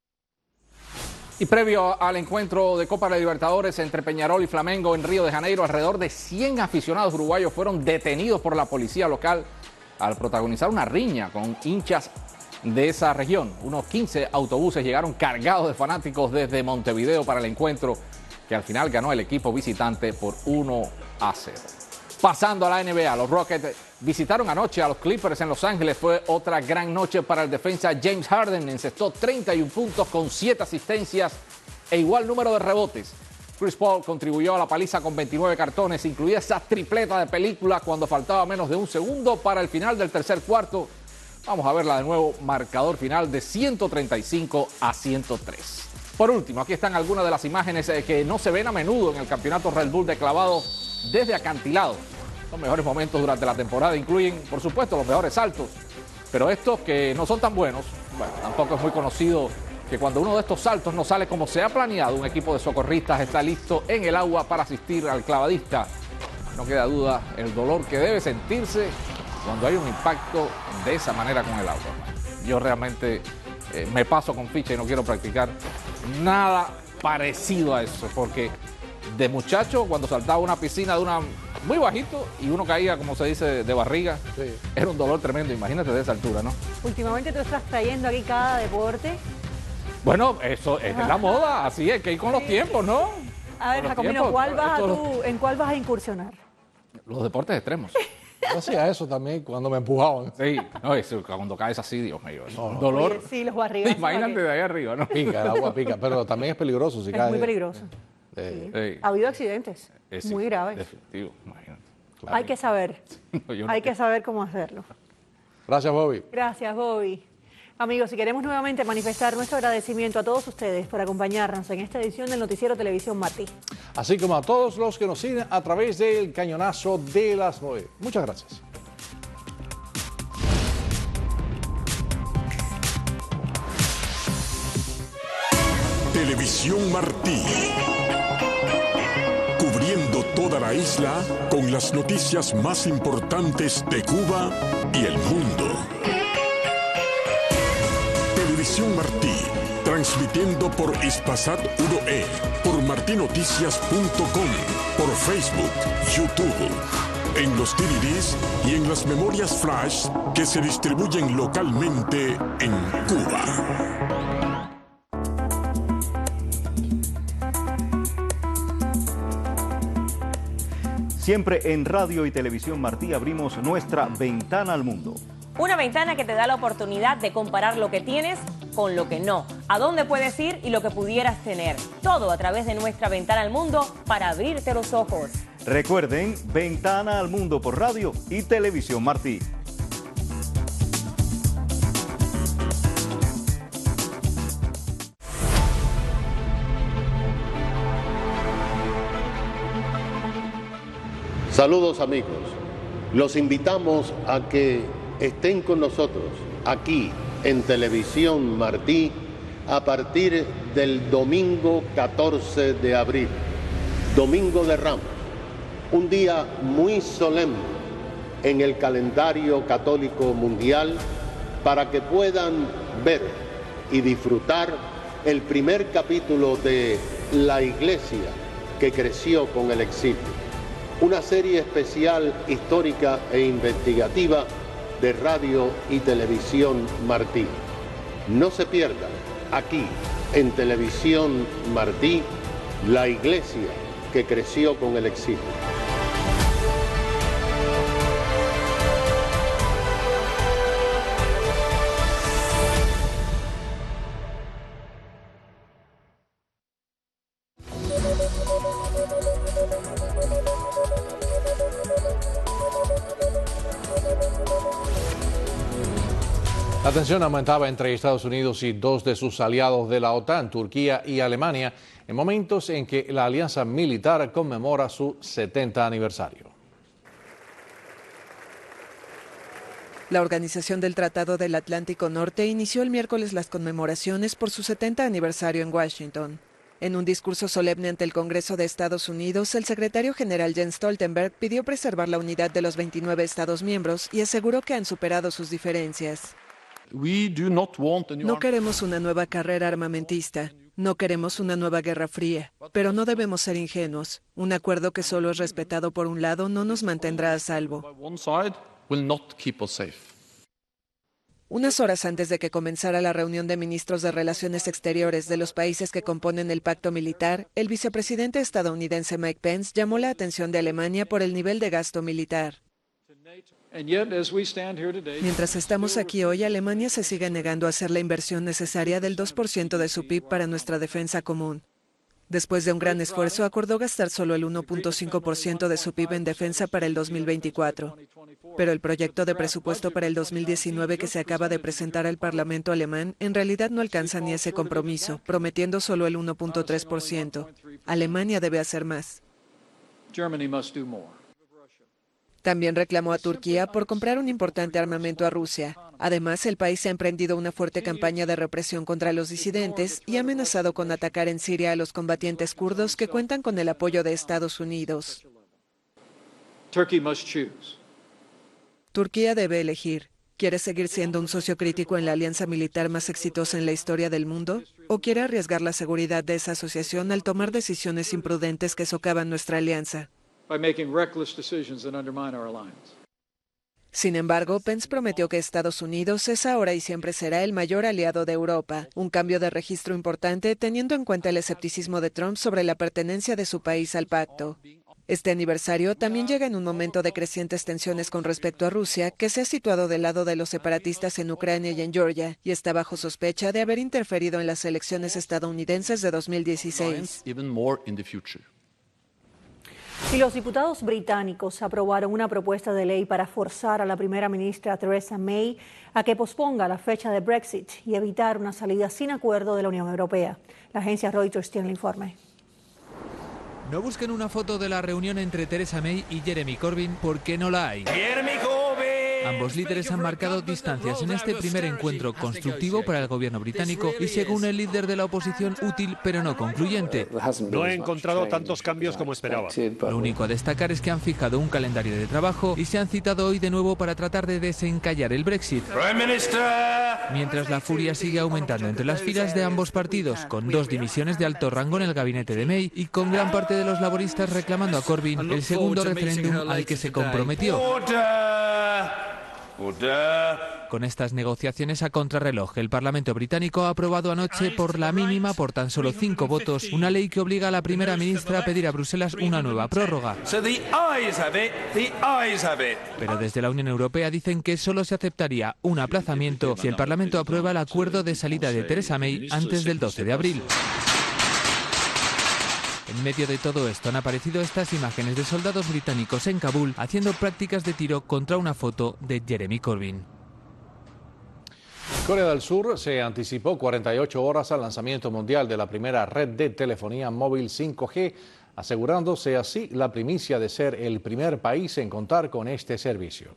Y previo al encuentro de Copa de Libertadores entre Peñarol y Flamengo en Río de Janeiro, alrededor de cien aficionados uruguayos fueron detenidos por la policía local al protagonizar una riña con hinchas de esa región. Unos quince autobuses llegaron cargados de fanáticos desde Montevideo para el encuentro, que al final ganó el equipo visitante por uno a cero. Pasando a la N B A, los Rockets visitaron anoche a los Clippers en Los Ángeles. Fue otra gran noche para el defensa James Harden. Encestó treinta y un puntos con siete asistencias e igual número de rebotes. Chris Paul contribuyó a la paliza con veintinueve cartones, incluida esa tripleta de película cuando faltaba menos de un segundo para el final del tercer cuarto. Vamos a verla de nuevo, marcador final de ciento treinta y cinco a ciento tres. Por último, aquí están algunas de las imágenes que no se ven a menudo en el campeonato Red Bull de clavado desde acantilado. Los mejores momentos durante la temporada incluyen, por supuesto, los mejores saltos, pero estos que no son tan buenos, bueno, tampoco es muy conocido que cuando uno de estos saltos no sale como se ha planeado, un equipo de socorristas está listo en el agua para asistir al clavadista. No queda duda el dolor que debe sentirse cuando hay un impacto de esa manera con el agua. Yo realmente eh, me paso con ficha y no quiero practicar nada parecido a eso, porque de muchacho, cuando saltaba a una piscina de una muy bajito y uno caía, como se dice, de barriga, sí, era un dolor tremendo. Imagínate de esa altura, ¿no? Últimamente tú estás trayendo aquí cada deporte. Bueno, eso es la moda, así es, que ir con los tiempos, ¿no? A ver, Jacomino, ¿cuál vas a tú, ¿en cuál vas a incursionar? Los deportes extremos. Yo hacía eso también cuando me empujaban. Sí, no, eso, cuando caes así, Dios mío, no, no. dolor. Oye, sí, los barrigas. Imagínate de ahí arriba, ¿no? Pica, el agua pica, pero también es peligroso si es cae. Es muy peligroso. Eh, sí. Sí. Ha habido accidentes es, muy graves. Definitivo, imagínate. Claro. Hay que saber. No, no Hay que saber cómo hacerlo. Gracias, Bobby. Gracias, Bobby. Amigos, si queremos nuevamente manifestar nuestro agradecimiento a todos ustedes por acompañarnos en esta edición del Noticiero Televisión Martí. Así como a todos los que nos siguen a través del Cañonazo de las nueve. Muchas gracias. Televisión Martí. Cubriendo toda la isla con las noticias más importantes de Cuba y el mundo. Televisión Martí, transmitiendo por Hispasat uno E, por martinoticias punto com, por Facebook, YouTube, en los D V Ds y en las memorias flash que se distribuyen localmente en Cuba. Siempre en Radio y Televisión Martí abrimos nuestra ventana al mundo. Una ventana que te da la oportunidad de comparar lo que tienes con lo que no, a dónde puedes ir y lo que pudieras tener. Todo a través de nuestra ventana al mundo para abrirte los ojos. Recuerden, Ventana al Mundo por Radio y Televisión Martí. Saludos amigos, los invitamos a que estén con nosotros aquí en Televisión Martí a partir del domingo catorce de abril, Domingo de Ramos, un día muy solemne en el calendario católico mundial para que puedan ver y disfrutar el primer capítulo de La Iglesia que creció con el exilio. Una serie especial histórica e investigativa de Radio y Televisión Martí. No se pierdan, aquí en Televisión Martí, La Iglesia que creció con el exilio. La tensión aumentaba entre Estados Unidos y dos de sus aliados de la OTAN, Turquía y Alemania, en momentos en que la alianza militar conmemora su setenta aniversario. La Organización del Tratado del Atlántico Norte inició el miércoles las conmemoraciones por su setenta aniversario en Washington. En un discurso solemne ante el Congreso de Estados Unidos, el secretario general Jens Stoltenberg pidió preservar la unidad de los veintinueve Estados miembros y aseguró que han superado sus diferencias. No queremos una nueva carrera armamentista, no queremos una nueva guerra fría, pero no debemos ser ingenuos. Un acuerdo que solo es respetado por un lado no nos mantendrá a salvo. Unas horas antes de que comenzara la reunión de ministros de Relaciones Exteriores de los países que componen el pacto militar, el vicepresidente estadounidense Mike Pence llamó la atención de Alemania por el nivel de gasto militar. Mientras estamos aquí hoy, Alemania se sigue negando a hacer la inversión necesaria del dos por ciento de su P I B para nuestra defensa común. Después de un gran esfuerzo, acordó gastar solo el uno punto cinco por ciento de su P I B en defensa para el dos mil veinticuatro. Pero el proyecto de presupuesto para el dos mil diecinueve que se acaba de presentar al Parlamento alemán en realidad no alcanza ni ese compromiso, prometiendo solo el uno punto tres por ciento. Alemania debe hacer más. También reclamó a Turquía por comprar un importante armamento a Rusia. Además, el país ha emprendido una fuerte campaña de represión contra los disidentes y ha amenazado con atacar en Siria a los combatientes kurdos que cuentan con el apoyo de Estados Unidos. Turquía debe elegir. ¿Quiere seguir siendo un socio crítico en la alianza militar más exitosa en la historia del mundo? ¿O quiere arriesgar la seguridad de esa asociación al tomar decisiones imprudentes que socavan nuestra alianza? Sin embargo, Pence prometió que Estados Unidos es ahora y siempre será el mayor aliado de Europa, un cambio de registro importante teniendo en cuenta el escepticismo de Trump sobre la pertenencia de su país al pacto. Este aniversario también llega en un momento de crecientes tensiones con respecto a Rusia, que se ha situado del lado de los separatistas en Ucrania y en Georgia, y está bajo sospecha de haber interferido en las elecciones estadounidenses de dos mil dieciséis. Y los diputados británicos aprobaron una propuesta de ley para forzar a la primera ministra Theresa May a que posponga la fecha de Brexit y evitar una salida sin acuerdo de la Unión Europea. La agencia Reuters tiene el informe. No busquen una foto de la reunión entre Theresa May y Jeremy Corbyn porque no la hay. Ambos líderes han marcado distancias en este primer encuentro constructivo para el gobierno británico y, según el líder de la oposición, útil pero no concluyente. No he encontrado tantos cambios como esperaba. Lo único a destacar es que han fijado un calendario de trabajo y se han citado hoy de nuevo para tratar de desencallar el Brexit. Mientras la furia sigue aumentando entre las filas de ambos partidos, con dos dimisiones de alto rango en el gabinete de May y con gran parte de los laboristas reclamando a Corbyn el segundo referéndum al que se comprometió. Con estas negociaciones a contrarreloj, el Parlamento británico ha aprobado anoche por la mínima, por tan solo cinco votos, una ley que obliga a la primera ministra a pedir a Bruselas una nueva prórroga. Pero desde la Unión Europea dicen que solo se aceptaría un aplazamiento si el Parlamento aprueba el acuerdo de salida de Theresa May antes del doce de abril. En medio de todo esto han aparecido estas imágenes de soldados británicos en Kabul haciendo prácticas de tiro contra una foto de Jeremy Corbyn. Corea del Sur se anticipó cuarenta y ocho horas al lanzamiento mundial de la primera red de telefonía móvil cinco G, asegurándose así la primicia de ser el primer país en contar con este servicio.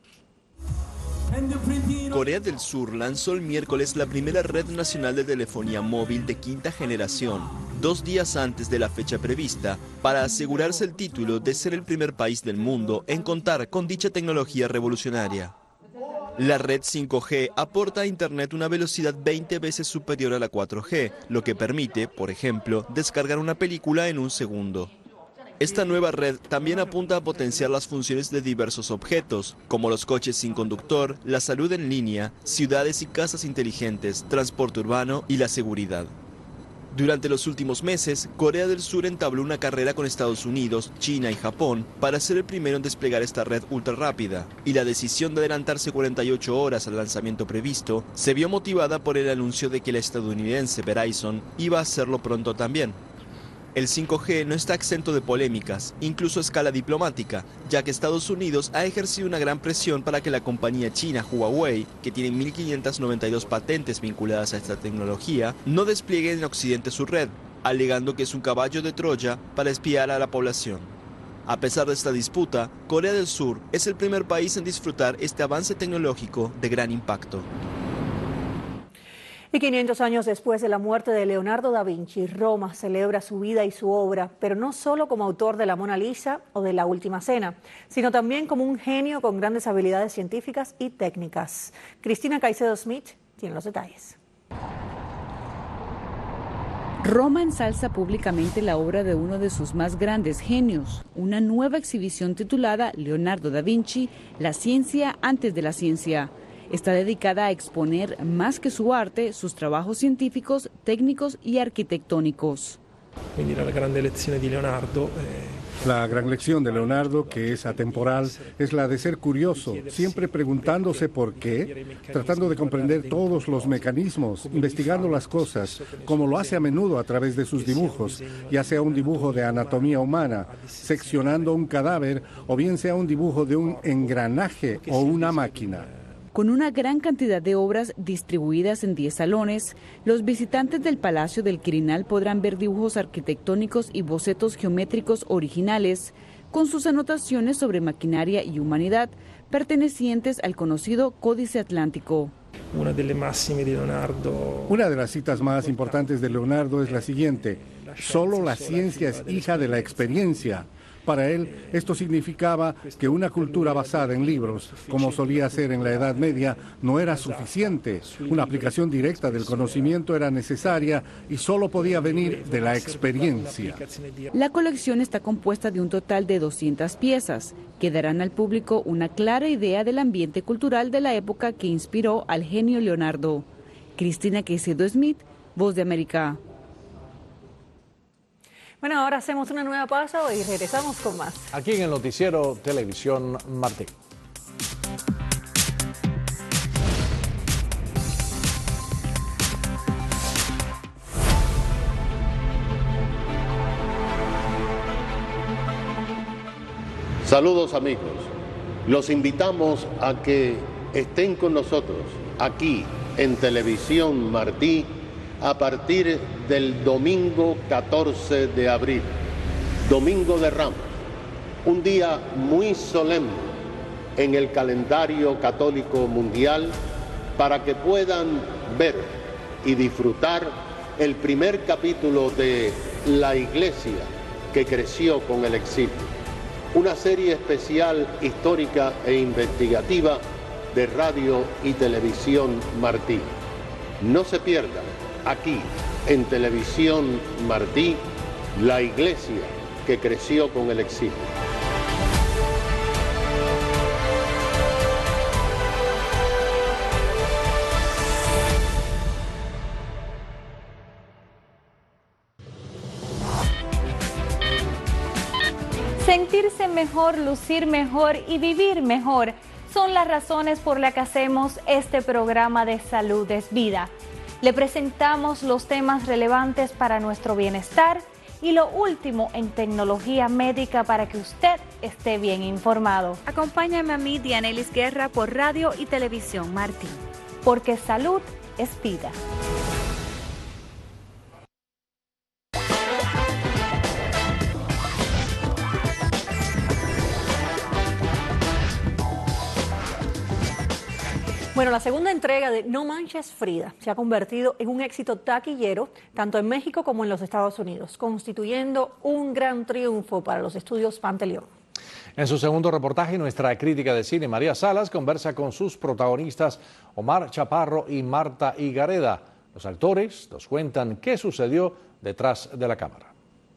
Corea del Sur lanzó el miércoles la primera red nacional de telefonía móvil de quinta generación, dos días antes de la fecha prevista, para asegurarse el título de ser el primer país del mundo en contar con dicha tecnología revolucionaria. La red cinco G aporta a Internet una velocidad veinte veces superior a la cuatro G, lo que permite, por ejemplo, descargar una película en un segundo. Esta nueva red también apunta a potenciar las funciones de diversos objetos, como los coches sin conductor, la salud en línea, ciudades y casas inteligentes, transporte urbano y la seguridad. Durante los últimos meses, Corea del Sur entabló una carrera con Estados Unidos, China y Japón para ser el primero en desplegar esta red ultra rápida, y la decisión de adelantarse cuarenta y ocho horas al lanzamiento previsto se vio motivada por el anuncio de que la estadounidense Verizon iba a hacerlo pronto también. El cinco G no está exento de polémicas, incluso a escala diplomática, ya que Estados Unidos ha ejercido una gran presión para que la compañía china Huawei, que tiene mil quinientas noventa y dos patentes vinculadas a esta tecnología, no despliegue en Occidente su red, alegando que es un caballo de Troya para espiar a la población. A pesar de esta disputa, Corea del Sur es el primer país en disfrutar este avance tecnológico de gran impacto. Y quinientos años después de la muerte de Leonardo da Vinci, Roma celebra su vida y su obra, pero no solo como autor de la Mona Lisa o de La Última Cena, sino también como un genio con grandes habilidades científicas y técnicas. Cristina Caicedo Smith tiene los detalles. Roma ensalza públicamente la obra de uno de sus más grandes genios, una nueva exhibición titulada Leonardo da Vinci, la ciencia antes de la ciencia. Está dedicada a exponer más que su arte, sus trabajos científicos, técnicos y arquitectónicos. La gran lección de Leonardo, La gran lección de Leonardo, que es atemporal, es la de ser curioso, siempre preguntándose por qué, tratando de comprender todos los mecanismos, investigando las cosas, como lo hace a menudo a través de sus dibujos, ya sea un dibujo de anatomía humana, seccionando un cadáver, o bien sea un dibujo de un engranaje o una máquina. Con una gran cantidad de obras distribuidas en diez salones, los visitantes del Palacio del Quirinal podrán ver dibujos arquitectónicos y bocetos geométricos originales, con sus anotaciones sobre maquinaria y humanidad, pertenecientes al conocido Códice Atlántico. Una de las máximas de Leonardo. Una de las citas más importantes de Leonardo es la siguiente: solo la ciencia es hija de la experiencia. Para él, esto significaba que una cultura basada en libros, como solía ser en la Edad Media, no era suficiente. Una aplicación directa del conocimiento era necesaria y solo podía venir de la experiencia. La colección está compuesta de un total de doscientas piezas, que darán al público una clara idea del ambiente cultural de la época que inspiró al genio Leonardo. Cristina Caicedo Smith, Voz de América. Bueno, ahora hacemos una nueva pausa y regresamos con más. Aquí en el noticiero Televisión Martí. Saludos amigos, los invitamos a que estén con nosotros aquí en Televisión Martí a partir del domingo catorce de abril, Domingo de Ramos, un día muy solemne en el calendario católico mundial para que puedan ver y disfrutar el primer capítulo de La Iglesia que creció con el exilio, una serie especial histórica e investigativa de Radio y Televisión Martí. No se pierdan aquí en Televisión Martí, La Iglesia que creció con el exilio. Sentirse mejor, lucir mejor y vivir mejor son las razones por las que hacemos este programa de Salud es Vida. Le presentamos los temas relevantes para nuestro bienestar y lo último en tecnología médica para que usted esté bien informado. Acompáñame a mí, Dianelis Guerra, por Radio y Televisión Martí. Porque salud es vida. Bueno, la segunda entrega de No Manches Frida se ha convertido en un éxito taquillero tanto en México como en los Estados Unidos, constituyendo un gran triunfo para los estudios Panteleón. En su segundo reportaje, nuestra crítica de cine María Salas conversa con sus protagonistas Omar Chaparro y Marta Higareda. Los actores nos cuentan qué sucedió detrás de la cámara.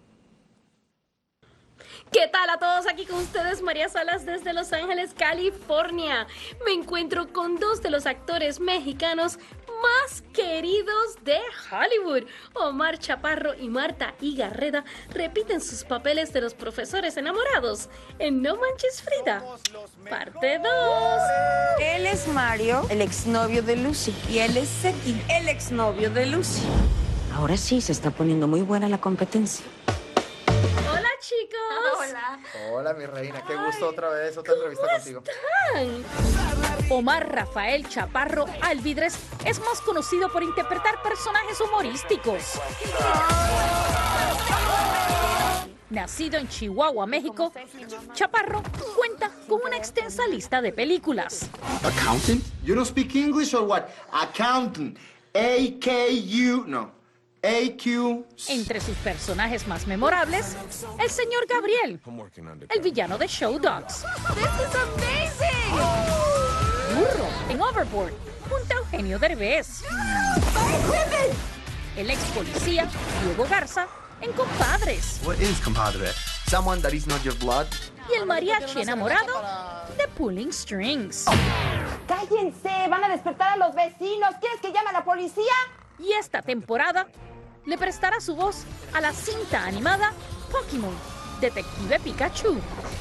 ¿Qué tal a todos? Aquí con ustedes María Salas desde Los Ángeles, California. Me encuentro con dos de los actores mexicanos más queridos de Hollywood. Omar Chaparro y Marta Higareda repiten sus papeles de los profesores enamorados en No Manches Frida, parte dos. Él es Mario, el exnovio de Lucy, y él es Seki, el exnovio de Lucy. Ahora sí se está poniendo muy buena la competencia. Hola, chicos. Hola. Hola, mi reina. Qué gusto otra vez, otra entrevista contigo. Están? Omar Rafael Chaparro Alvidrez es más conocido por interpretar personajes humorísticos. nacido en Chihuahua, México, Chaparro cuenta con una extensa lista de películas. Accountant? You don't speak English or what? Accountant. A K U. No. A Q. Entre sus personajes más memorables, el señor Gabriel, el villano de Show Dogs. This is amazing. Burro en Overboard, junto a Eugenio Derbez. El ex policía Diego Garza en Compadres. What is compadre? Someone that is not your blood? Y el mariachi enamorado de Pulling Strings. ¡Cállense! ¡Van a despertar a los vecinos! ¿Quieres que llame a la policía? Y esta temporada le prestará su voz a la cinta animada Pokémon, Detective Pikachu.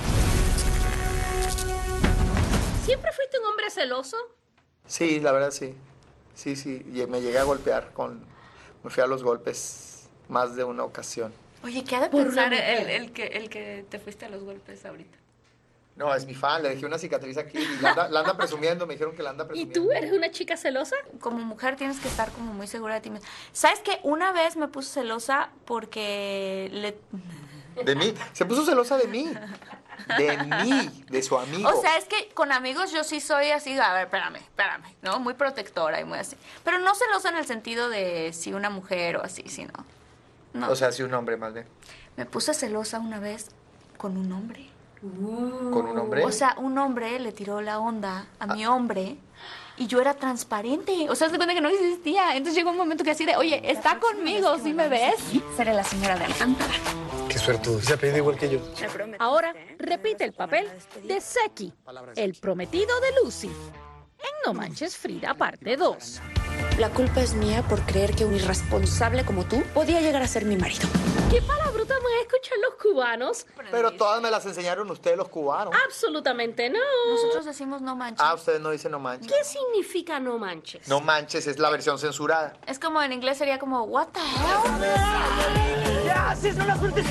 ¿Siempre fuiste un hombre celoso? Sí, la verdad sí. Sí, sí. Y me llegué a golpear con... Me fui a los golpes más de una ocasión. Oye, ¿qué ha de pensar el, el, que, el que te fuiste a los golpes ahorita? No, es mi fan, le dejé una cicatriz aquí y la anda, la anda presumiendo, me dijeron que la anda presumiendo. ¿Y tú eres una chica celosa? Como mujer tienes que estar como muy segura de ti misma. ¿Sabes qué? Una vez me puse celosa porque le... ¿De mí? Se puso celosa de mí. De mí, de su amigo. O sea, es que con amigos yo sí soy así, a ver, espérame, espérame, ¿no? Muy protectora y muy así. Pero no celosa en el sentido de si una mujer o así, sino... No. O sea, si un hombre más bien. Me puse celosa una vez con un hombre. Uh. ¿Con un hombre? O sea, un hombre le tiró la onda a ah. mi hombre y yo era transparente. O sea, se cuenta que no existía. Entonces llegó un momento que así de, oye, está conmigo, ¿sí me ves? Seré la señora de Alcántara. Qué suertudo, se apellida igual que yo. Ahora repite el papel de Seki, el prometido de Lucy, en No Manches Frida, parte dos. La culpa es mía por creer que un irresponsable como tú podía llegar a ser mi marido. ¿Qué palabrotas van a escuchar los cubanos? Pero todas me las enseñaron ustedes los cubanos. Absolutamente no. Nosotros decimos no manches. Ah, ustedes no dicen no manches. ¿Qué significa no manches? No manches es la versión censurada. Es como en inglés sería como what the hell. ¡Yes! ¡No la sueltes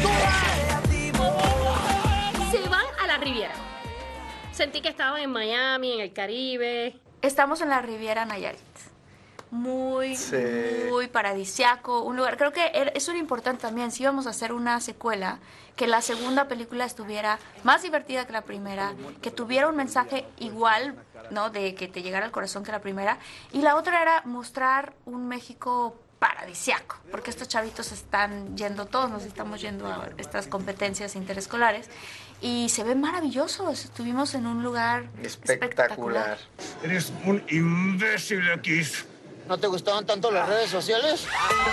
Se van a la Riviera. Sentí que estaban en Miami, en el Caribe. Estamos en la Riviera Nayarit. Muy, sí. muy paradisiaco, un lugar, creo que eso era importante también, si íbamos a hacer una secuela, que la segunda película estuviera más divertida que la primera, que tuviera un mensaje igual, ¿no?, de que te llegara al corazón que la primera, y la otra era mostrar un México paradisiaco, porque estos chavitos están yendo, todos nos estamos yendo a estas competencias interescolares, y se ve maravilloso, estuvimos en un lugar espectacular. espectacular. Eres un imbécil, X. ¿No te gustaban tanto las redes sociales?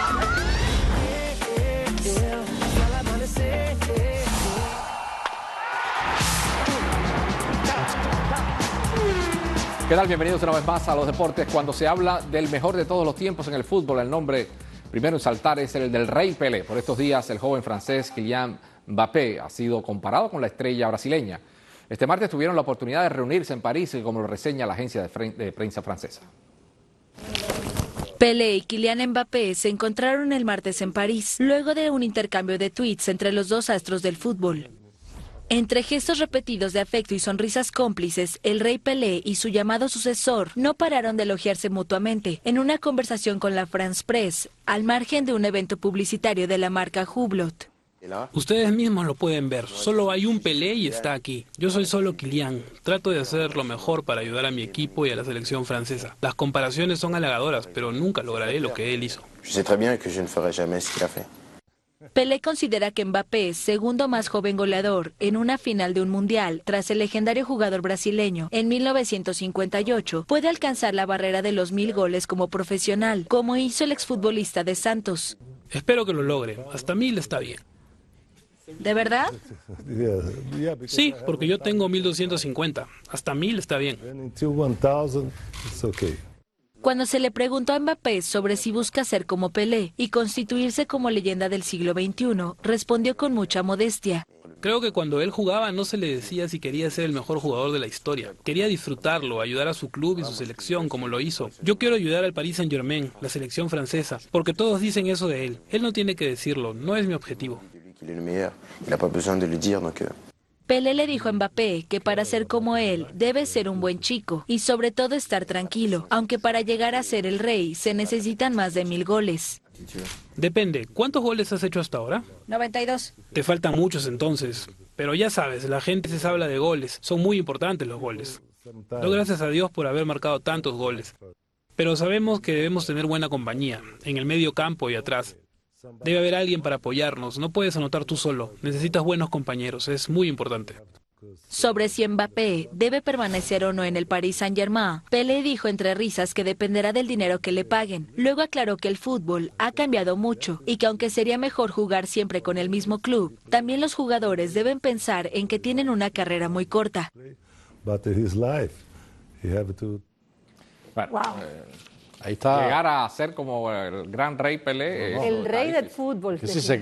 ¿Qué tal? Bienvenidos una vez más a los deportes. Cuando se habla del mejor de todos los tiempos en el fútbol, el nombre primero en saltar es el del Rey Pelé. Por estos días, el joven francés Kylian Mbappé ha sido comparado con la estrella brasileña. Este martes tuvieron la oportunidad de reunirse en París, como lo reseña la agencia de prensa francesa. Pelé y Kylian Mbappé se encontraron el martes en París, luego de un intercambio de tweets entre los dos astros del fútbol. Entre gestos repetidos de afecto y sonrisas cómplices, el rey Pelé y su llamado sucesor no pararon de elogiarse mutuamente en una conversación con la France Press, al margen de un evento publicitario de la marca Hublot. Ustedes mismos lo pueden ver, solo hay un Pelé y está aquí. Yo soy solo Kylian, trato de hacer lo mejor para ayudar a mi equipo y a la selección francesa. Las comparaciones son halagadoras, pero nunca lograré lo que él hizo. Pelé considera que Mbappé, segundo más joven goleador en una final de un mundial tras el legendario jugador brasileño en mil novecientos cincuenta y ocho, puede alcanzar la barrera de los mil goles como profesional, como hizo el exfutbolista de Santos. Espero que lo logre, hasta mil está bien. ¿De verdad? Sí, porque yo tengo mil doscientos cincuenta. Hasta mil está bien. Cuando se le preguntó a Mbappé sobre si busca ser como Pelé y constituirse como leyenda del siglo veintiuno, respondió con mucha modestia. Creo que cuando él jugaba no se le decía si quería ser el mejor jugador de la historia. Quería disfrutarlo, ayudar a su club y su selección como lo hizo. Yo quiero ayudar al Paris Saint-Germain, la selección francesa, porque todos dicen eso de él. Él no tiene que decirlo, no es mi objetivo. Pelé le dijo a Mbappé que para ser como él debe ser un buen chico y sobre todo estar tranquilo, aunque para llegar a ser el rey se necesitan más de mil goles. Depende, ¿cuántos goles has hecho hasta ahora? noventa y dos. Te faltan muchos entonces, pero ya sabes, la gente se habla de goles, son muy importantes los goles. Doy gracias a Dios por haber marcado tantos goles, pero sabemos que debemos tener buena compañía, en el medio campo y atrás. Debe haber alguien para apoyarnos, no puedes anotar tú solo, necesitas buenos compañeros, es muy importante. Sobre si Mbappé debe permanecer o no en el Paris Saint-Germain, Pelé dijo entre risas que dependerá del dinero que le paguen. Luego aclaró que el fútbol ha cambiado mucho y que aunque sería mejor jugar siempre con el mismo club, también los jugadores deben pensar en que tienen una carrera muy corta. Bueno, Wow. eh, ahí está. Llegar a ser como el gran rey Pelé. El rey del fútbol. Que sí se